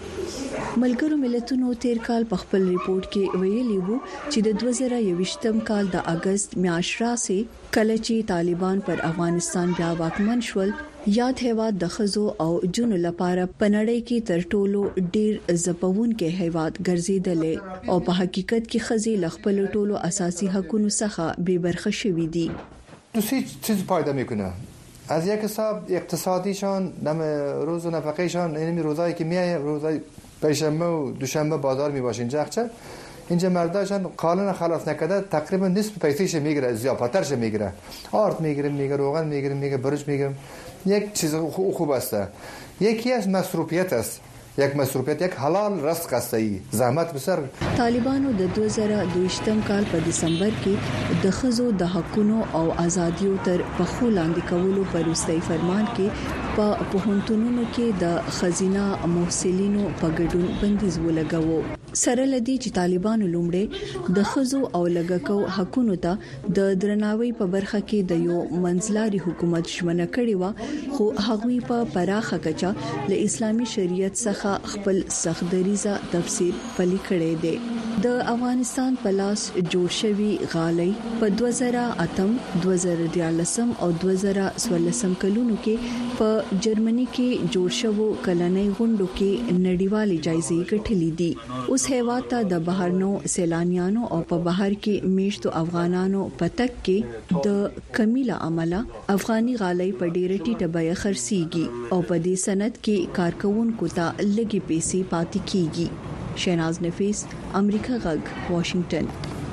و. ملګرو ملتونو تیر کال په خپل ریپورت کې ویلي وو چې د دوه زره یوویشتم کال د اگست میاشتې راځي کله چې طالبان پر افغانستان بیا واکمن شول، یاد هیواد د خزو او جنو لپاره پنړی کې تر ټولو ډیر زپون کې هیواد ګرځیدل او په حقیقت کې خزي لخپل ټولو اساسي حقوقو څخه بے برخه شوې دي. دوسری چیز پایده میکنه از یک حساب اقتصادیشان، نم روز و نفقهشان، یعنی روزایی که میای روزای پنجشنبه و دوشنبه بازار میباشه اینجا اخچه اینجا مرداشان قانون خلاف نکرده تقریبا نصف پیسیش میگیره، زیافترش میگیره، آرد میگیره، میگه روغن میگیره، میگه برنج میگیره. یک چیز خوب است. یکی از مصروفیت است، یک مصروفیت، یک حلال رزق است. زحمت بسر طالبانو د دوه زره دویشتم کال په دسمبر کې د خزو د حقونو او ازادیو تر پخو لاندې کولو پر وروستي فرمان کې په پوهنتونونو کې د خزینه محصلینو په ګډون بندیز ولګاوه. سره لدی چې طالبانو لومړی د خزو او لګکو حقونو ته د درناوي په برخه کې د یو منځلاري حکومت ژمنه کړې و، خو هغوی په پراخه کچه له اسلامي شریعت څخه خپل سختدریزه تفسیر پلي کړی دی. د افغانستان په لاس جوړ شوی غالۍ په دوه زره اتم، دوه زره دیارلسم او دوه زره څوارلسم کلونو کې په جرمني کې جوړ شوو کلنۍ غونډو کې نړیوالې جایزې ګټلې دي. اوس هیواد ته د بهرنو سیلانیانو او په بهر کې میشتو افغانانو په تک کې د کمیله عمله افغاني غالۍ په ډیره ټیټه بیه خرڅيږي او په دې سند کې کارکونکو ته لږی پیسې پاتې کیږي. شیناز نفیس، امریکا غږ، واشنگټن.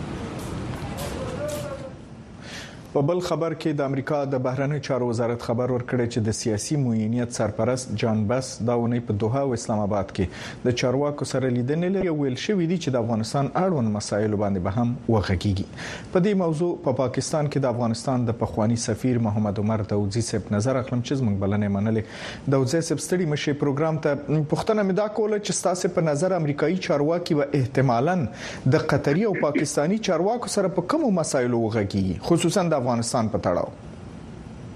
په بل خبر کې د امریکا د بهرنی چارو وزارت خبر ورکړی چې د سیاسي موینیت سرپرست جان بس دا ونی په دوحه او اسلام آباد کې د چارواکو سره لیدنې لري. ویل شوې دي چې د افغانستان اړوند مسایل باندې به هم وغږیږي. په دې موضوع په پا پاکستان کې د افغانستان د پخوانی سفیر محمد عمر داودزی صاحب نظر اخلم چې زموږ بلنې منلې. داودزی صاحب ستړي مشه پروګرام ته پښتنه مدا کوله چې تاسو په نظر امریکایي چارواکي و احتمالاً د قطري او پاکستانی چارواکو سره په کومو مسایلو وغږیږي، خصوصا د افغانستان په تړاو؟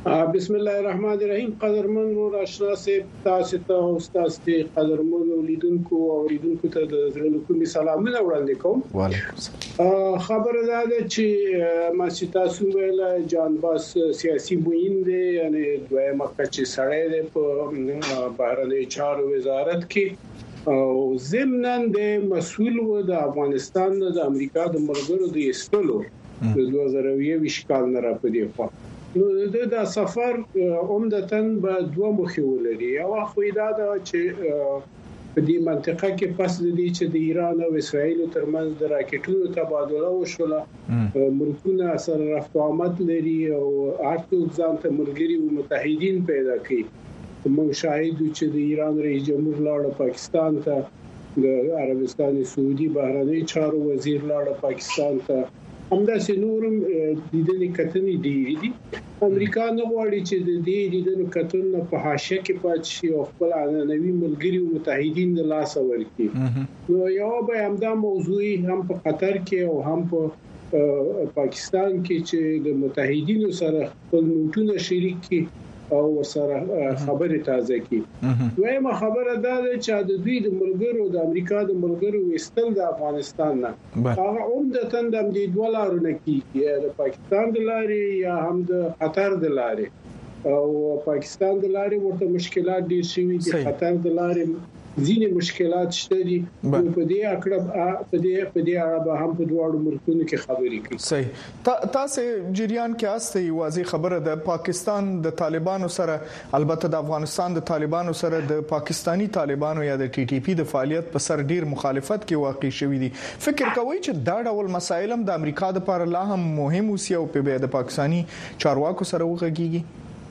بسم الله الرحمن الرحیم. قدرمن ورور آشنا سي تاسو ته او تاسو ته قدرمن لیدونکو او لیدونکو ته د زړه کومي سلامونه وړاندې کوم. وعلیکم السلام. خبره ده چې ماسي تاسو ویل جان باس سیاسي موین دی، یعنی دویمه کچې سړی دی په بهرنی چارو وزارت کې او ضمناً د مسؤل و د افغانستان د امریکا د ملګرو د استلو د دوه زره یوویشت کال نه را پدې خو نو د سفر عمدتاً به دوه مخې ولري. یو خو دا ده چې په دې منطقه کې پس د دې چې د ایران او اسرایل ترمنځ د راکټونو تبادله وشوله، ملکونه سره رفت آمد لري او هر څوک ځان ته ملګري او متحدین پیدا کړي. موږ شاهد یو چې د ایران رئیس جمهور لاړ پاکستان ته، د عربستان سعودي بهرنی چارو وزیر لاړ پاکستان ته، همداسې نورم لیدنې کتنې ډېرې دي. امریکا نه غواړي چې د دې لیدنو کتنو په حاشیه کې پاتې شي او خپل عنعنوي ملګري او متحدین د لاس ورکړي. نو یو به همدا موضوع هم په قطر کې او هم په پاکستان کې چې د متحدینو سره خپل نوټونه شریک کړي او سره خبره تازه کی. دویمه خبره دا ده چې د دوی د ملګرو د امریکا د ملګرو وستل د افغانستان نه هغه عمدتاً د دې دوه لارو نه کیږي، د پاکستان د لارې یا هم د قطر د لارې. او پاکستان د لارې ورته مشکلات ډیر شوي دي، قطر د لارې ځینې مشکلات شته دي. په دې اکړه په دې په دې اړه هم په دواړو ملکونو کې خبرې کوي. صحیح. تاسو جریان کې استه واضح خبره ده پاکستان د طالبانو سره، البته د افغانستان د طالبانو سره د پاکستانی طالبانو یا د ټي ټي پی د فعالیت په سر ډیر مخالفت کې واقع شوی دي. فکر کوي چې دا ډول مسایل هم د امریکا لپاره لا هم مهم اوسي او په د پاکستانی چارواکو سره وغږیږي؟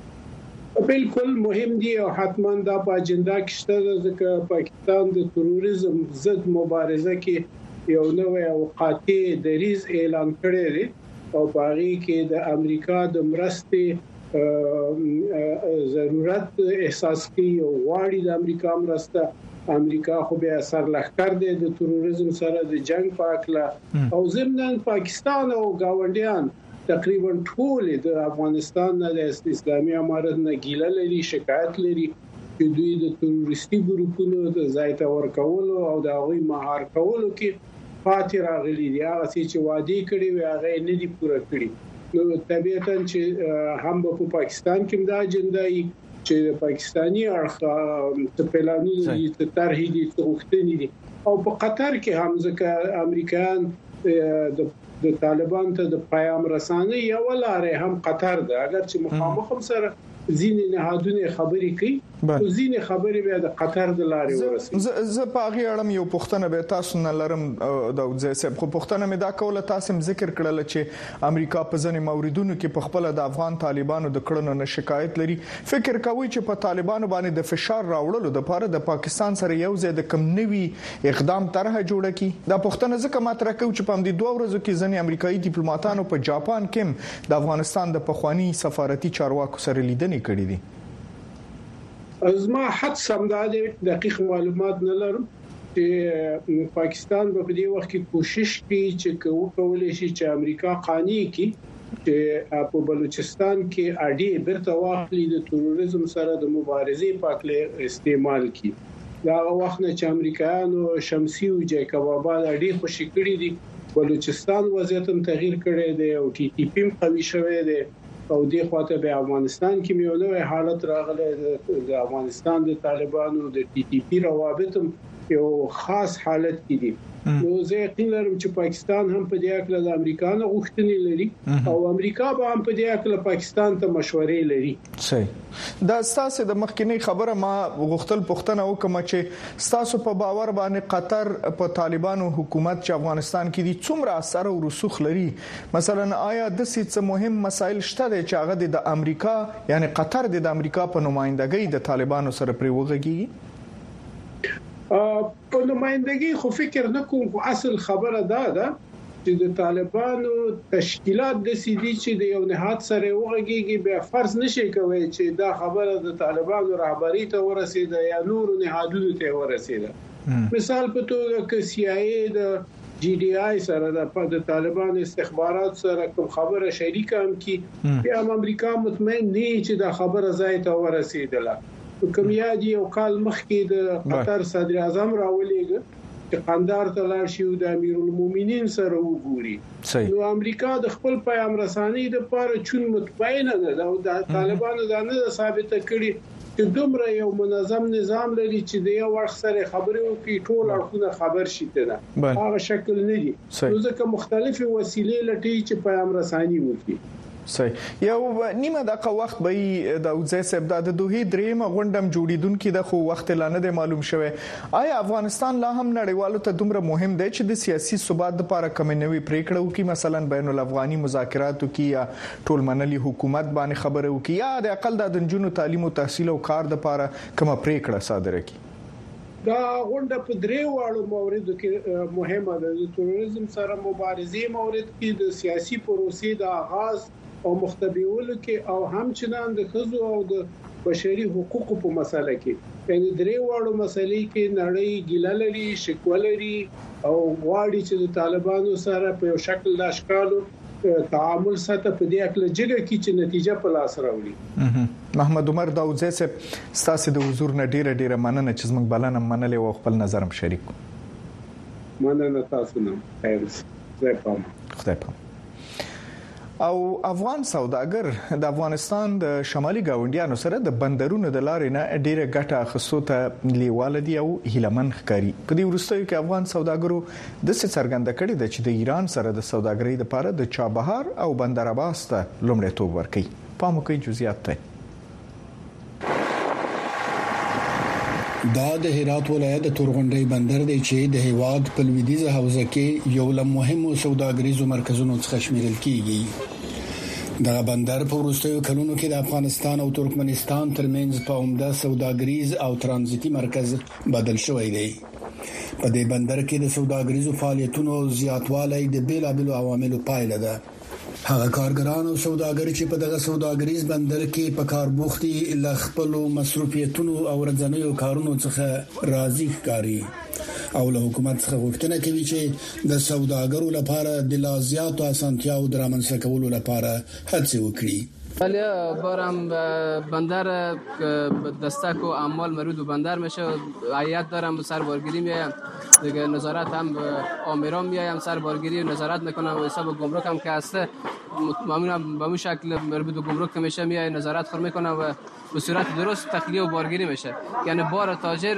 بالکل مهم دي او حتما دا په اجنډا کې شته، ځکه پاکستان د تروریزم ضد مبارزه کې یو نوې او قاطع دریز اعلان کړی دی او په هغه کې د امریکا د مرستې ضرورت احساس کوي او غواړي د امریکا مرسته. امریکا خو به اثر لخر دی د تروریزم سره د جنگ په اړه او ضمن پاکستان او گاونډیان تقریبا ټول د افغانستان د اسلامي امارت نه ګیله لري، شکایت لري چې دوی د تروریستي ګروپونو د ځای ته ورکولو او د هغوی مهار کولو کې پاتې راغلي دي. هغه چې وعده کړي وي هغه نه دي پوره کړي. نو طبيعتاً چې هم په پاکستان کې دا اجنډا چې پاکستانی اړخ ته پلانونه دي، ته طرحې دي، ته غوښتنې دي. او په قطر کې هم ځکه امریکایان د د طالبان ته د پیغام رسانه یو لارې هم قطر ده، اگر چې مخامخ هم سره ځینې نهادونه خبرې کوي او ځینې خبرې به د قطر د لارې ورسي. زه په هغه اړه یو پوښتنه به تاسو نه لرم د ځای خو پوښتنه مې دا کوله، تاسو ذکر کړل چې امریکا په ځینې موردونو کې په خپل د افغان طالبانو د کړنو نه شکایت لري. فکر کوي چې په طالبانو باندې د فشار راوړلو لپاره د پاکستان سره یو ځای د کم نوي اقدام طرح جوړه کی؟ دا پوښتنه ځکه مطرح کوي چې په دې دوه ورځو کې ځینې امریکایي ډیپلوماټانو په جاپان کې د افغانستان د پخوانی سفارتي چارواکو سره لیدنه کړې دي. زما حد سم دا دقیق معلومات نه لرم چې پاکستان په دې وخت کې کوشش کوي چې وکولای شي چې امریکا قانع کړي چې په بلوچستان کې اډي برته واخلي د تروریزم سره د مبارزې پاکله استعمال کړي. دا وخت نه چې امریکایانو شمسي او جیکوباد اډي خوشی کړي دي، بلوچستان وضعیت هم تغییر کړی دی او ټي ټي پی قوي شوی دی او دې خواته به افغانستان کې یو نوې حالت راغله. د افغانستان د طالبانو د ټي ټي پی روابط یو خاص حالت کې دي. نو زه یقین لرم چې پاکستان هم په دې اړه د امریکا نه غوښتنې لري او امریکا به هم په دې اړه پاکستان ته مشورې لري. صحیح. دا ستاسو د مخکنی خبره ما غوښتل پوښتنه وکم چې ستاسو په باور باندې قطر په طالبانو حکومت چې افغانستان کې دي څومره اثر او رسوخ لري؟ مثلا آیا د څه مهم مسایل شته چې هغه د امریکا یعنی قطر د امریکا په نمائندګۍ د طالبانو سره پرې وغږیږي؟ په نمائندګي خو فکر نه کوم، خو اصل خبره دا ده چې د طالبانو تشکیلات د سیدي چې د یو نهاد سره وغږیږي به فرض نشي کوي چې دا خبره د طالبانو رهبری ته ورسیده یا نور نهادونو ته ورسیده. مثال په توګه ک سی آی ای د جی ډي آی سره د طالبان استخبارات سره کوم خبره شریک هم کی بیا امریکا مطمئن نه چې دا خبره ځای ته ورسېدله کوم یاد یو کال مخکې د قطر صدر اعظم راولېګ چې قندهار ته لاړ شي او د امیرالمؤمنین سره وګوري نو امریکا د خپل پیغام رساني د لپاره چون مطمئن ده او د طالبانو ځانه ثابت کړي چې دومره یو منظم نظام لري چې د یو وخت سره خبرې وکړي ټول اړخونه خبر شي ته هغه شکل نه دي نو ځکه مختلفه وسیلې لټي چې پیغام رساني وکړي صحیح یو نیمه دغه وخت به د اوځي صاحب د دوه درېم غونډم جوړیدونکو د خو وخت لانه د معلوم شوه آیا افغانستان لا هم نړیوالو ته دومره مهم دی چې د سیاسي ثبات لپاره کوم نوې پریکړه وکړي مثلا بین الافغاني مذاکراتو کې یا ټول منلي حکومت باندې خبره وکړي یا د اقل د جنونو تعلیم او تحصیل او کار لپاره کوم پریکړه صادره کړي دا غونډه په درې واړو موردو کې مهمه ده د تروریزم سره مبارزې مورد کې د سیاسي پروسې د آغاز او مختبیولو کې او همچنان د خزو او د بشري حقوقو په مسله کې یعنی درې واړو مسلې کې نړۍ ګیله لري شکوه لري او غواړي چې د طالبانو سره په یو شکل د اشکالو تعامل ساته په دې اکل جګه کې چې نتیجه په لاس راوړي محمد عمر داوود صاحب ستاسو د حضور نه ډیره ډیره مننه چې زموږ بلنه منلې او خپل نظر هم شریک مننه تاسو نه خیر زه پام خدای پام او افغان سوداګر د افغانستان د شمالي ګاونډیانو سره د بندرونو د لارې نه ډیره ګټه اخیستو ته لیواله دي او هیلمن ښکاري په دې وروستیو کې افغان سوداګرو د څه څرګنده کړي د چې د ایران سره د سوداګرۍ لپاره د چابهار او بندر عباس ته لومړیتوب ورکړي پام وکړئ جزئیات ته دا د هرات ولایت د تورغونډۍ بندر دی چې د هیواد په لویدیځه حوزه کې یو له مهمو سوداګریزو مرکزونو څخه شمیرل کیږي دا بندر په وروستیو کلونو کې د افغانستان او ترکمنستان ترمنځ په عمده سوداګریز او ترانزیتي مرکز بدل شوی دی په دې بندر کې د سوداګریزو فعالیتونو زیاتوالی د بیلابېلو عواملو پایله ده هغه کارګران او سوداګر چې په دغه سوداګریز بندر کې په کار بوختي ل خپل مسؤلیتونو او ورځنیو کارونو څخه راضي ښکاري او له حکومت څخه غوښتنه کوي چې د سوداګرو لپاره د لازماتو اسانتیاو درامنځته کولو لپاره هڅه وکړي ولی بارم بندر دستک و اعمال مربوط به بندر میشه هیئت دارم سربارگیری میایم دیگه نظارت هم آمران میایم سربارگیری و نظارت میکنم و حساب گمرک هم که هسته معمولا به اون شکل مربوط به گمرک میشه میای نظارت خور میکنم و به صورت درست تخلیه و بارگیری میشه یعنی بار تاجر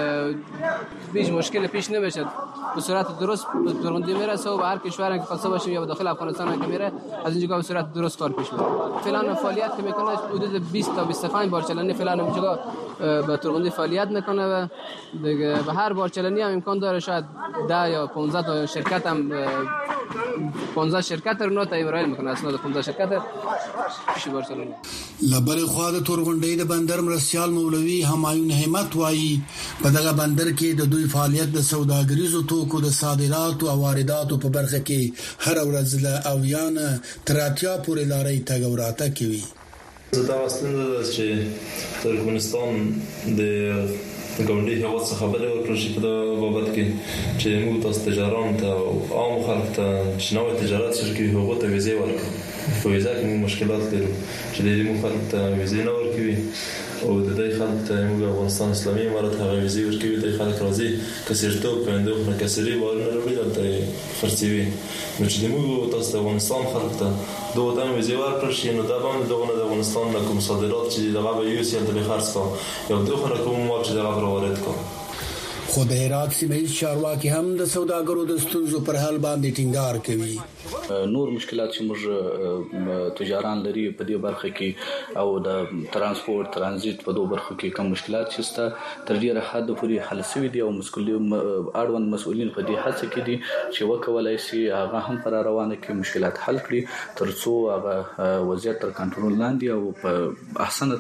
هیچ مشکل پیش نمیشه به صورت درست درونده میرسه و به هر کشور که خاصه باشه یا به داخل افغانستان که میره از اینجا به صورت درست کار پیش میره فعلا فعالیت که میکنه حدود بیست تا بیست و پنج بارچلانی فعلا اینجا به تورغونډۍ فعالیت میکنه و دیگه به هر بارچلانی هم امکان داره شاید ده یا پانزده تا شرکت هم پانزده شرکت رو نوت ایرائیل میکنه اسناد پانزده شرکت پیش بارچلانی لبل خو د تورغونډۍ د بندر مرستيال مولوي همایون همت وایي په دغه بندر کې د دوی فعالیت د سوداګریزو توکو د صادراتو او وارداتو په برخه کې هر ورځ له اویان تر اتیا پورې لارې تګوراته کوي زه دا واستنده چې ترکمنستان د ګاونډي هیواد څخه خبرې ورکړل شي په بابت کې چې موږ تاسو تجاران ته او عام خلک ته چې نوې تجارت شروع کړي هغه ته ویزې ورکړي په ویزا کې موږ مشکلات لرو چې د دې موږ خلک ته ویزې نه ورکوي او د دې خلک ته موږ افغانستان اسلامي امارات هغه ویزې ورکوي د خلک راځي کسرتوب پنده خو کسری بارونه لري دلته خرڅوي نو چې موږ تاسو د افغانستان خلک ته دوه دغه ویزې ورکړل شي نو دا باندې دغه د افغانستان د کوم صادرات چې دغه به یو سیل ته خرڅ کا یو دوه کوم مال چې دغه وارد کا خو د هرات سیمه چارواکي هم د سوداګرو د ستونزو پر حل باندې ټینګار کوي نور مشکلات چې موږ تجاران لري په دې برخه کې او د ترانسپورت ترانزیت په دوه برخو کې کوم مشکلات چې ستا تر ډیره حد پورې حل شوي دي او مسؤلیت اړوند مسؤلین په دې هڅه کې دي چې وکولای شي هغه هم پر روانه کې مشکلات حل کړي ترڅو هغه وضعیت تر کنټرول لاندې او په احسن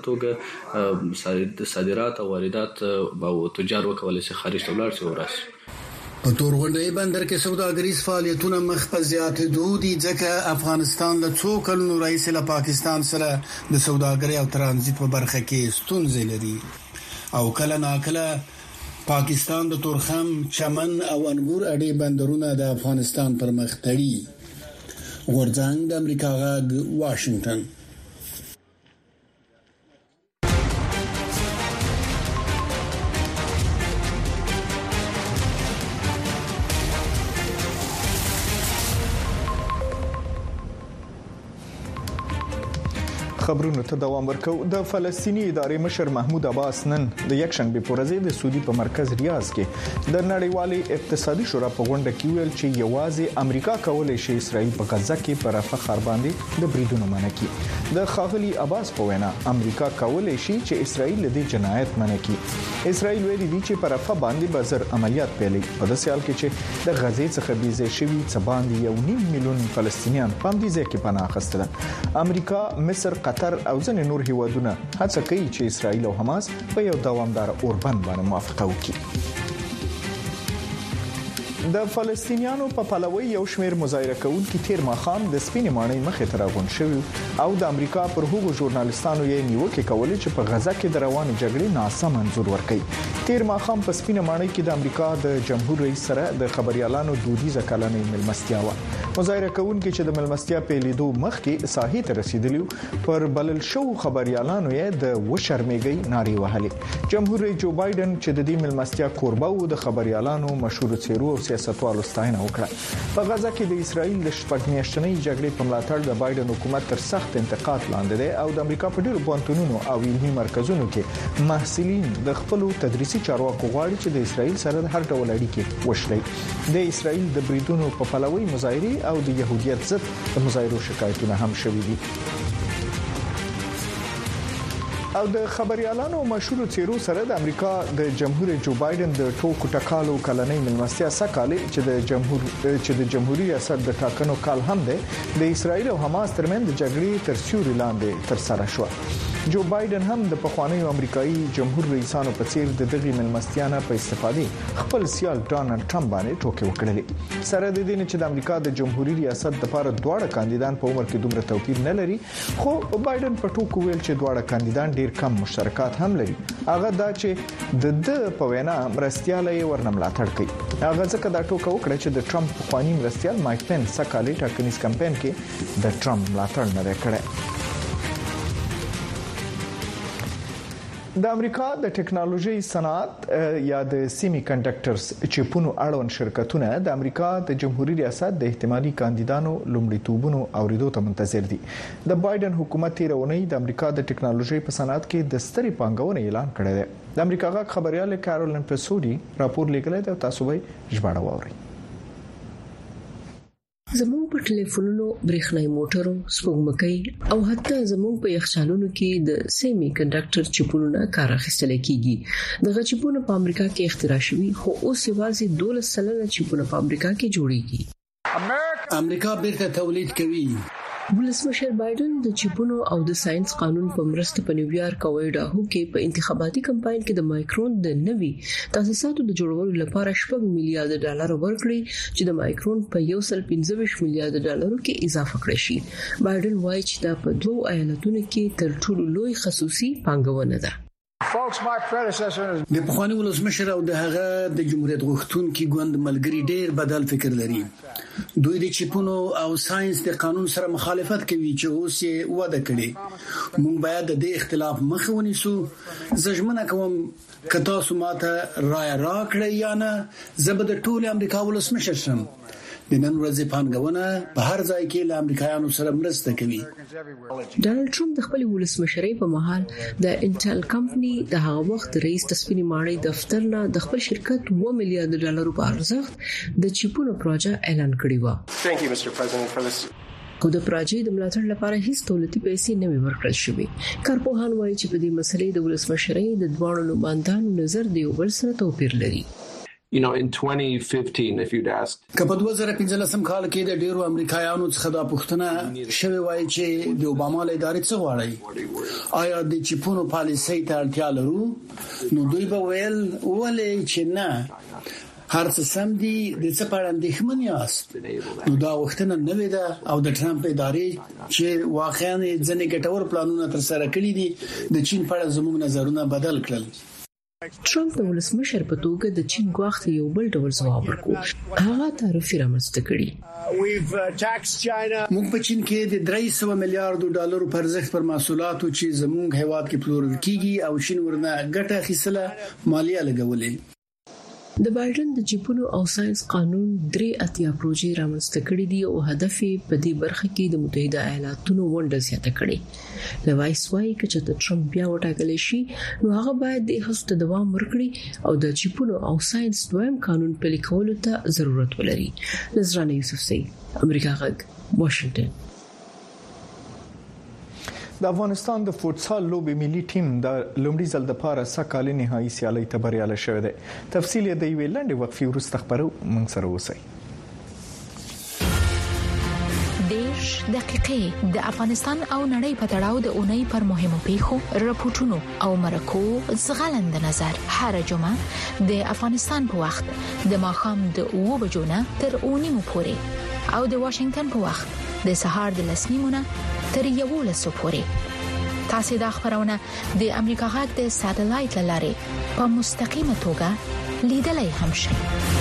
توګه صادرات او واردات او تجار وکولای شي خارج ته ولاړ شي ورسي په تورغونډۍ بندر کې سوداګریز فعالیتونه مخ په زیاتېدو دي ځکه افغانستان له څو کلونو راهیسې له پاکستان سره د سوداګرۍ او ترانزیت په برخه کې ستونزې لري او کله ناکله پاکستان د تورخم، چمن او انګور اډې بندرونه د افغانستان پر مخ تړي. غورځنګ د امریکا غږ واشنگټن. خبرونو ته دوام ورکو. د فلسطینی ادارې مشر محمود عباس نن د یکشنبه په ورځ د سعودي په مرکز ریاض کې د نړیوالې اقتصادي شورا په غونډه کې ویل چې یوازې امریکا کولای شي اسرائیل په غزه کې پر رفح خار باندې د بریدونو منع کړي. د خاغلی عباس په وینا امریکا کولای شي چې اسرائیل له جنایت منع کړي. اسرائیل ویلي دی چې پر رفح باندې بازار عملیات پیلې په داسې حال کې چې د غزې څخه بیزې شوی څه باندې یو نیم میلیون فلسطینیان په دې ځای کې پناه اخیستل. امریکا، مصر، قطر او ځینې نور هیوادونه هڅه کوي چې اسرائیل او حماس په یو دوامدار اوربند باندې موافقه وکړي. د فلسطینیانو په پلوي یو شمېر مظاهره کوونکي تیر ماخام د سپینې ماڼۍ مخې ته راغون شوي او د امریکا پر هغو ژورنالیستانو یې نیوکه کولې چې په غزه کې د روانې جګړې ناسم منظور ورکړي. تیر ماخام په سپینې ماڼۍ کې د امریکا د جمهور رئیس سره د خبريالانو دودیزه کلنۍ ملمستیا و. مظاهره کوونکي چې د ملمستیا په لیدو مخکې ساحې ته رسیدلی پر بلل شو خبريالانو یې د وشرمېږي ناري وهلې. جمهور رئیس جو بایدن چې د دې ملمستیا کوربه و د خبريالانو مشهور څیرو سیاستوالو ستاینه وکړه. په غزه کې د اسرائیل د شپږ میاشتنۍ جګړې په ملاتړ د بایدن حکومت تر سخت انتقاد لاندې دی او د امریکا په ډیرو پوهنتونونو او علمي مرکزونو کې محصلین د خپل تدریسي چارواکو غواړي چې د اسرائیل سره د هر ډول اړیکې وشلي. د اسرائیل د بریدونو په پلوي مظاهره او د يهودیت ضد د مظاهرو شکایتونه هم شوي دي. او د خبريالانو مشهور څیرو سره د امریکا د جمهور جو بایدن د ټوکو ټکالو کلنۍ ملمستیا سکهاله چې د جمهور چې د جمهوریت ریاست د ټاکنو کال هم ده د اسرائیل او حماس ترمنځ د جګړې تر سیوري لاندې تر سره شو. جو بایدن هم د پخوانیو امریکایي جمهور رئیسانو په څیر د دغه ملمستیا نه په استفادې خپل سیال ډانلډ ټرمپ باندې ټوکې وکړلې. سره د دې نه چې د امریکا د جمهوریت ریاست لپاره دواړه کاندیدان په عمر کې دومره توپیر نه لري، خو بایدن په ټوکو ویل چې دواړه کاندیدان ډیر کم مشترکات هم لري. هغه دا چې د د په وینا مرستياله یې ورنه ملاتړ کوي. هغه ځکه دا ټوکه وکړه چې د ټرمپ پخوانی مرستيال مایک پنس سکهاله ټاکنیز کمپاین کې د ټرمپ ملاتړ نه وکړي. د امریکا د ټکنالوژي صنعت یا د سیمی کنډکټرز چیپونو اړوند شرکتونه د امریکا د جمهوریت ریاست د احتمالي کاندیدانو لومړیتوبونو اوریدو ته منتظر دي. د بایدن حکومت تیرونی د امریکا د ټکنالوژي په صنعت کې د ستري پانګونې اعلان کړی دی. د امریکا غږ خبريال کارولین پسودي راپور لیکلی دی او تاسو به ژباړه واورئ. زموږ په ټلیفونونو، برېښنايي موټرو، سپوږمکۍ او حتی زموږ په یخچالونو کې د سیمی کنډکټر چیپونو نه کار اخیستل کیږي. دغه چیپونه په امریکا کې اختراع شوي، خو اوس یوازې دولس سلنه چیپونه په امریکا کې جوړیږي. امریکا بیرته تولید کوي. ولسمشر بایدن د چیپونو او د ساينس قانون په مرسته په نیویارک او ایډاهو کې په انتخاباتي کمپاین کې د مایکرون د نوي تاسیساتو د جوړولو لپاره شپږ میلیارډ ډالر ورکړي چې د مایکرون په یو سل پنځه ویشت میلیارډ ډالرو کې اضافه کړی شي. بایدن وایي چې دا په دوه ایالتونو کې تر ټولو لوی خصوصي پانګونه ده. د پخوانی ولسمشر او د هغه د جمهوریت غوښتونکو ګوند ملګری ډیر بدل فکر لري. دوی د چیپونو او ساينس د قانون سره مخالفت کوي چې اوس یې وعده کړي. موږ باید د دې اختلاف مخه ونیسو. زجمنه کوم که تاسو ماته رائے راکړئ یا نه، زه به د ټول امریکا ولسمشر شم. د نن ورځې پانګونه په هر ځای کې له امریکایانو سره مرسته کوي. ډانلډ ټرمپ د خپل ولسمشرۍ په مهال د انټل کمپنی د هغه وخت رئیس تسپینی ماڼۍ دفتر نه د خپل شرکت دوه میلیارډ ډالر په ارزښت د چیپونو پروژه اعلان کړی و. خو د پروژې د ملاتړ لپاره هیڅ دولتي پیسې نه وي ورکړل شوې. کارپوهان وایي چې په دې مسلې د ولسمشرۍ د دواړو نمائندانو نظر د یو بل سره توپیر لري. You know, in twenty fifteen, if you'd asked, کله په دوه زره پنځلسم کال کې د ډیرو امریکایانو څخه دا پوښتنه شوې وای چې د اوباما له ادارې څخه غواړي آیا د چیپونو پالیسۍ ته اړتیا لرو، نو دوی به ویل ولې چې نه، هر څه سم دي، د څه په اړه اندېښمن یاست. نو دا وختونه نوې ده او د ټرمپ ادارې چې واقعا ځنې ګټور پلانونه تر سره کړی دي د چین په اړه زموږ نظرونه بدل کړل. ټرمپ د ولسمشر په توګه د چین غوښتنې یو بل ډول ځواب ورکړ. هغه تعرفې رامنځته کړي. موږ په چین کې د درې سوه میلیارډ ډالرو پر ارزښت پر محصولاتو چې زموږ هیواد کې پلورل کیږي او چین ورنه ګټه اخیستله مالیه لګولې. د بایدن د چیپونو او ساينس قانون درې اتیا پروژې رامنځته کړې دي او هدف یې په دې برخه کې د متحده ایالاتونو ونډه زیاته کړي. لوایس وايي چې د ټرمپ بیا وټاکل شي نو هغه باید د هڅو ته دوام ورکړي او د چیپونو او ساينس دویم قانون پلي کولو ته ضرورت ولري. نظرانه یوسف سي، امریکا غږ، واشنگټن. د افغانستان د فوتسال لوبې ملي ټیم د لومړي ځل د پاره سکهاله نهایي سیالي ته بریالی شوی دی. تفصیل یې د یوې لنډې وقفې وروسته خبرو موږ سره اوسئ. دیش دقیقې د افغانستان او نړۍ په تړاو د اونۍ پر مهمو پیښو راپورټونو او مرکو زغلند نظر هر جمعه د افغانستان په وخت د ماښام د اوه بجو نه تر اوه نیمو پورې او د واشنگټن په وخت د سهار د لس نیمو نه تر یوولسو پورې. تاسو د خبرونه د امریکا غږ د ساتلایت لارې په مستقیمه توګه لیدلای هم شئ.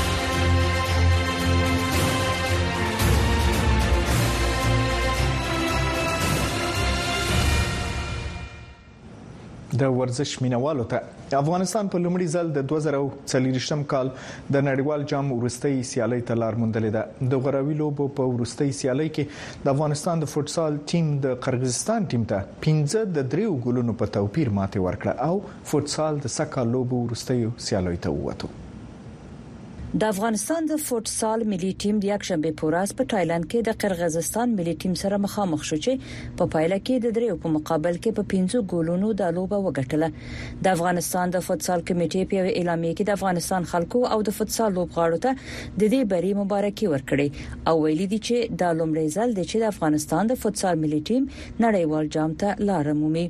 د ورزش مینوالو ته افغانستان په لومړي ځل د دوه زره څلوېښتم کال د نړیوال جام وروستۍ سیالي ته لار موندلې ده. د غوراوي لوبو په وروستۍ سیالي کې د افغانستان د فوتسال ټیم د قرغیزستان ټیم ته پنځه د دریو ګولونو په توپیر ماتې ورکړه او فوتسال د سکه لوبو وروستۍ سیالي ته ووته. د افغانستان د فوتسال ملي ټیم د یکشنبه په ورځ په تایلند کې د قرغیزستان ملي ټیم سره مخامخ شو چې په پایله کې د دریو په مقابل کې په پنځو ګولونو د لوبه وګټله. د افغانستان د فوتسال کمیټې په اعلامیه کې د افغانستان خلکو او د فوتسال لوبغاړو ته د دې بری مبارکي ورکړي او ویلي دي چې د لومړي ځل د چې د افغانستان د فوتسال ملي ټیم نړیوال جام ته لار مومي.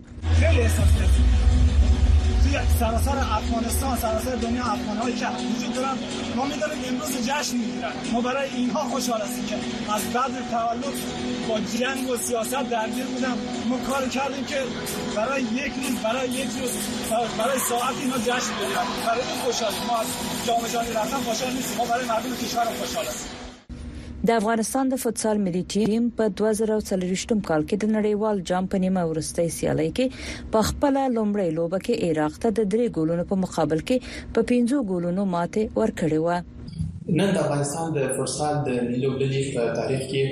سراسر افغانستان، سراسر دنیا افغان‌هایی که وجود دارن ما می‌داریم امروز جشن می‌گیرن. ما برای اینها خوشحال هستیم که از بعد تولد با جنگ و سیاست درگیر بودن. ما کار کردیم که برای یک روز برای یک روز برای ساعت اینها جشن بگیرن. برای این خوشحالیم. ما از جام جهانی رفتن خوشحال نیستیم. ما برای مردم کشور خوشحال هستیم. د افغانستان د فوتسال ملي ټیم په دوه زره څلوېښتم کال کې د نړیوال جام په نیمه وروستۍ سیالي کې په خپل لومړی لوبه کې عراق ته د درې ګولونو په مقابل کې په پنځو ګولونو ماته ورکړې و. نن د افغانستان د فوتسال د ملي لوبډلې په تاریخ کې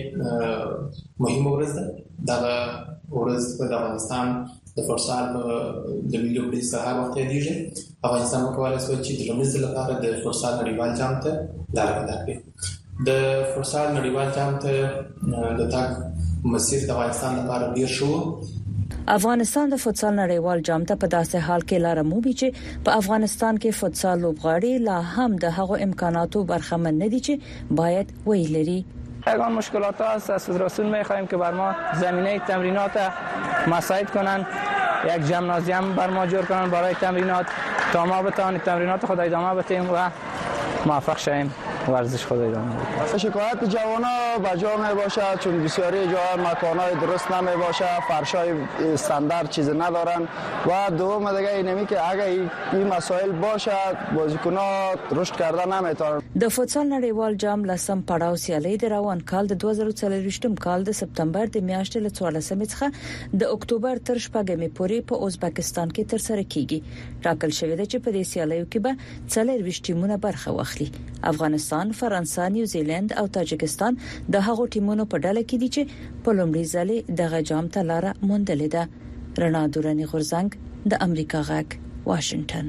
مهمه ورځ ده. دا ورځ په افغانستان د فوتسال د ملي لوبډلې سره وخت یادېږي. افغانستان کولای شي چې د لومړي ځل لپاره د فوتسال نړیوال جام ته لار پیدا کړي. د فوتسال نړیوال جام ته د تاګ مسیر د افغانستان لپاره ډیر شو. افغانستان د فوتسال نړیوال جام ته په داسې حال کې لار مومي چې په افغانستان کې فوتسال لوبغاړي لا هم د هغو امکاناتو برخمن نه دي چې باید ویلري. یگان مشکلات هست. از فدراسیون می‌خواهیم که بر ما زمینه تمرینات مساعد کنند، یک ژیمنازیوم بر ما جور کنند برای تمرینات تا ما بتوانیم تمرینات خود ادامه بدیم و موفق شویم ورزش خود ادامه بدیم. شکایت جوانان به جا می باشد چون بسیاری جاها مکان‌های درست نمی باشد، فرش‌های استاندارد چیز ندارن و دوم دیگه اینمی که اگه این مسائل باشد بازیکن‌ها رشد کردن نمیتونن. د فوتسال نړیوال جام لسم پړاو سیالي د روان کال د دوه زره څلوېښتم کال د سپتمبر د میاشتې له څوارلسمې څخه د اکتوبر تر شپږمې پورې په ازبکستان کې ترسره کیږي. ټاکل شوی دی چې په دې سیالیو کې به څلورویشت ټیمونه برخه واخلي. افغانستان، فرانسه، نیوزیلند او تاجکستان د هغو ټیمونو په ډله کې دي چې په لومړي ځل دغه جام ته لار موندلې ده. رڼا دوراني غورزنګ، د امریکا غږ، واشنگټن.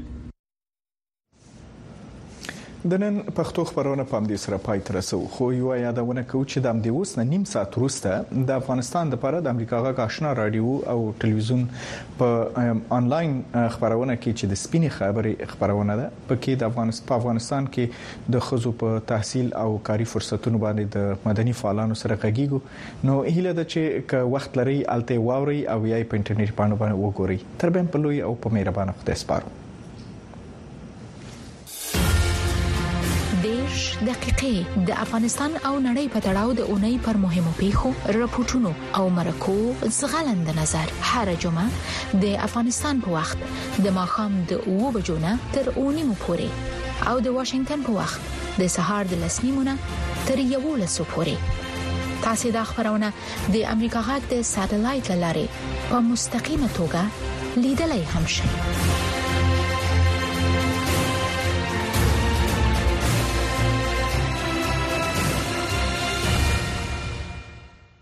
د نن پښتو خبرونه په همدې سره پای ته رسو. خو یو یادونه کوم چې د همدې اوس نه نیم ساعت وروسته د افغانستان لپاره د امریکا غږ آشنا رادیو او ټلویزیون په انلاین خبرونه کې چې د سپینې خبرې خبرونه ده پکې د افغانستان په افغانستان کې د خزو په تحصیل او کاري فرصتونو باندې د مدني فعالانو سره غږیږو. نو هیله ده چې که وخت لري الته واوري او یا په انټرنیټ باندې وګوري. تر بیا په لوی او په مهربانه خدای سپارو. دیش دقیقې دقیقې د افغانستان او نړۍ په تړاو د اونۍ پر مهمو پیښو راپورټونو او مرکو زغلند نظر هر جمعه د افغانستان په وخت د ماښام د اوو بجو نه تر اونیمو پورې او د واشنگټن په وخت د سهار د لسنیمونه تر یوولسو پورې تاسو د خبرونه د امریکا غږ د ساتلایت لارې په مستقیمه توګه لیدلای هم شئ.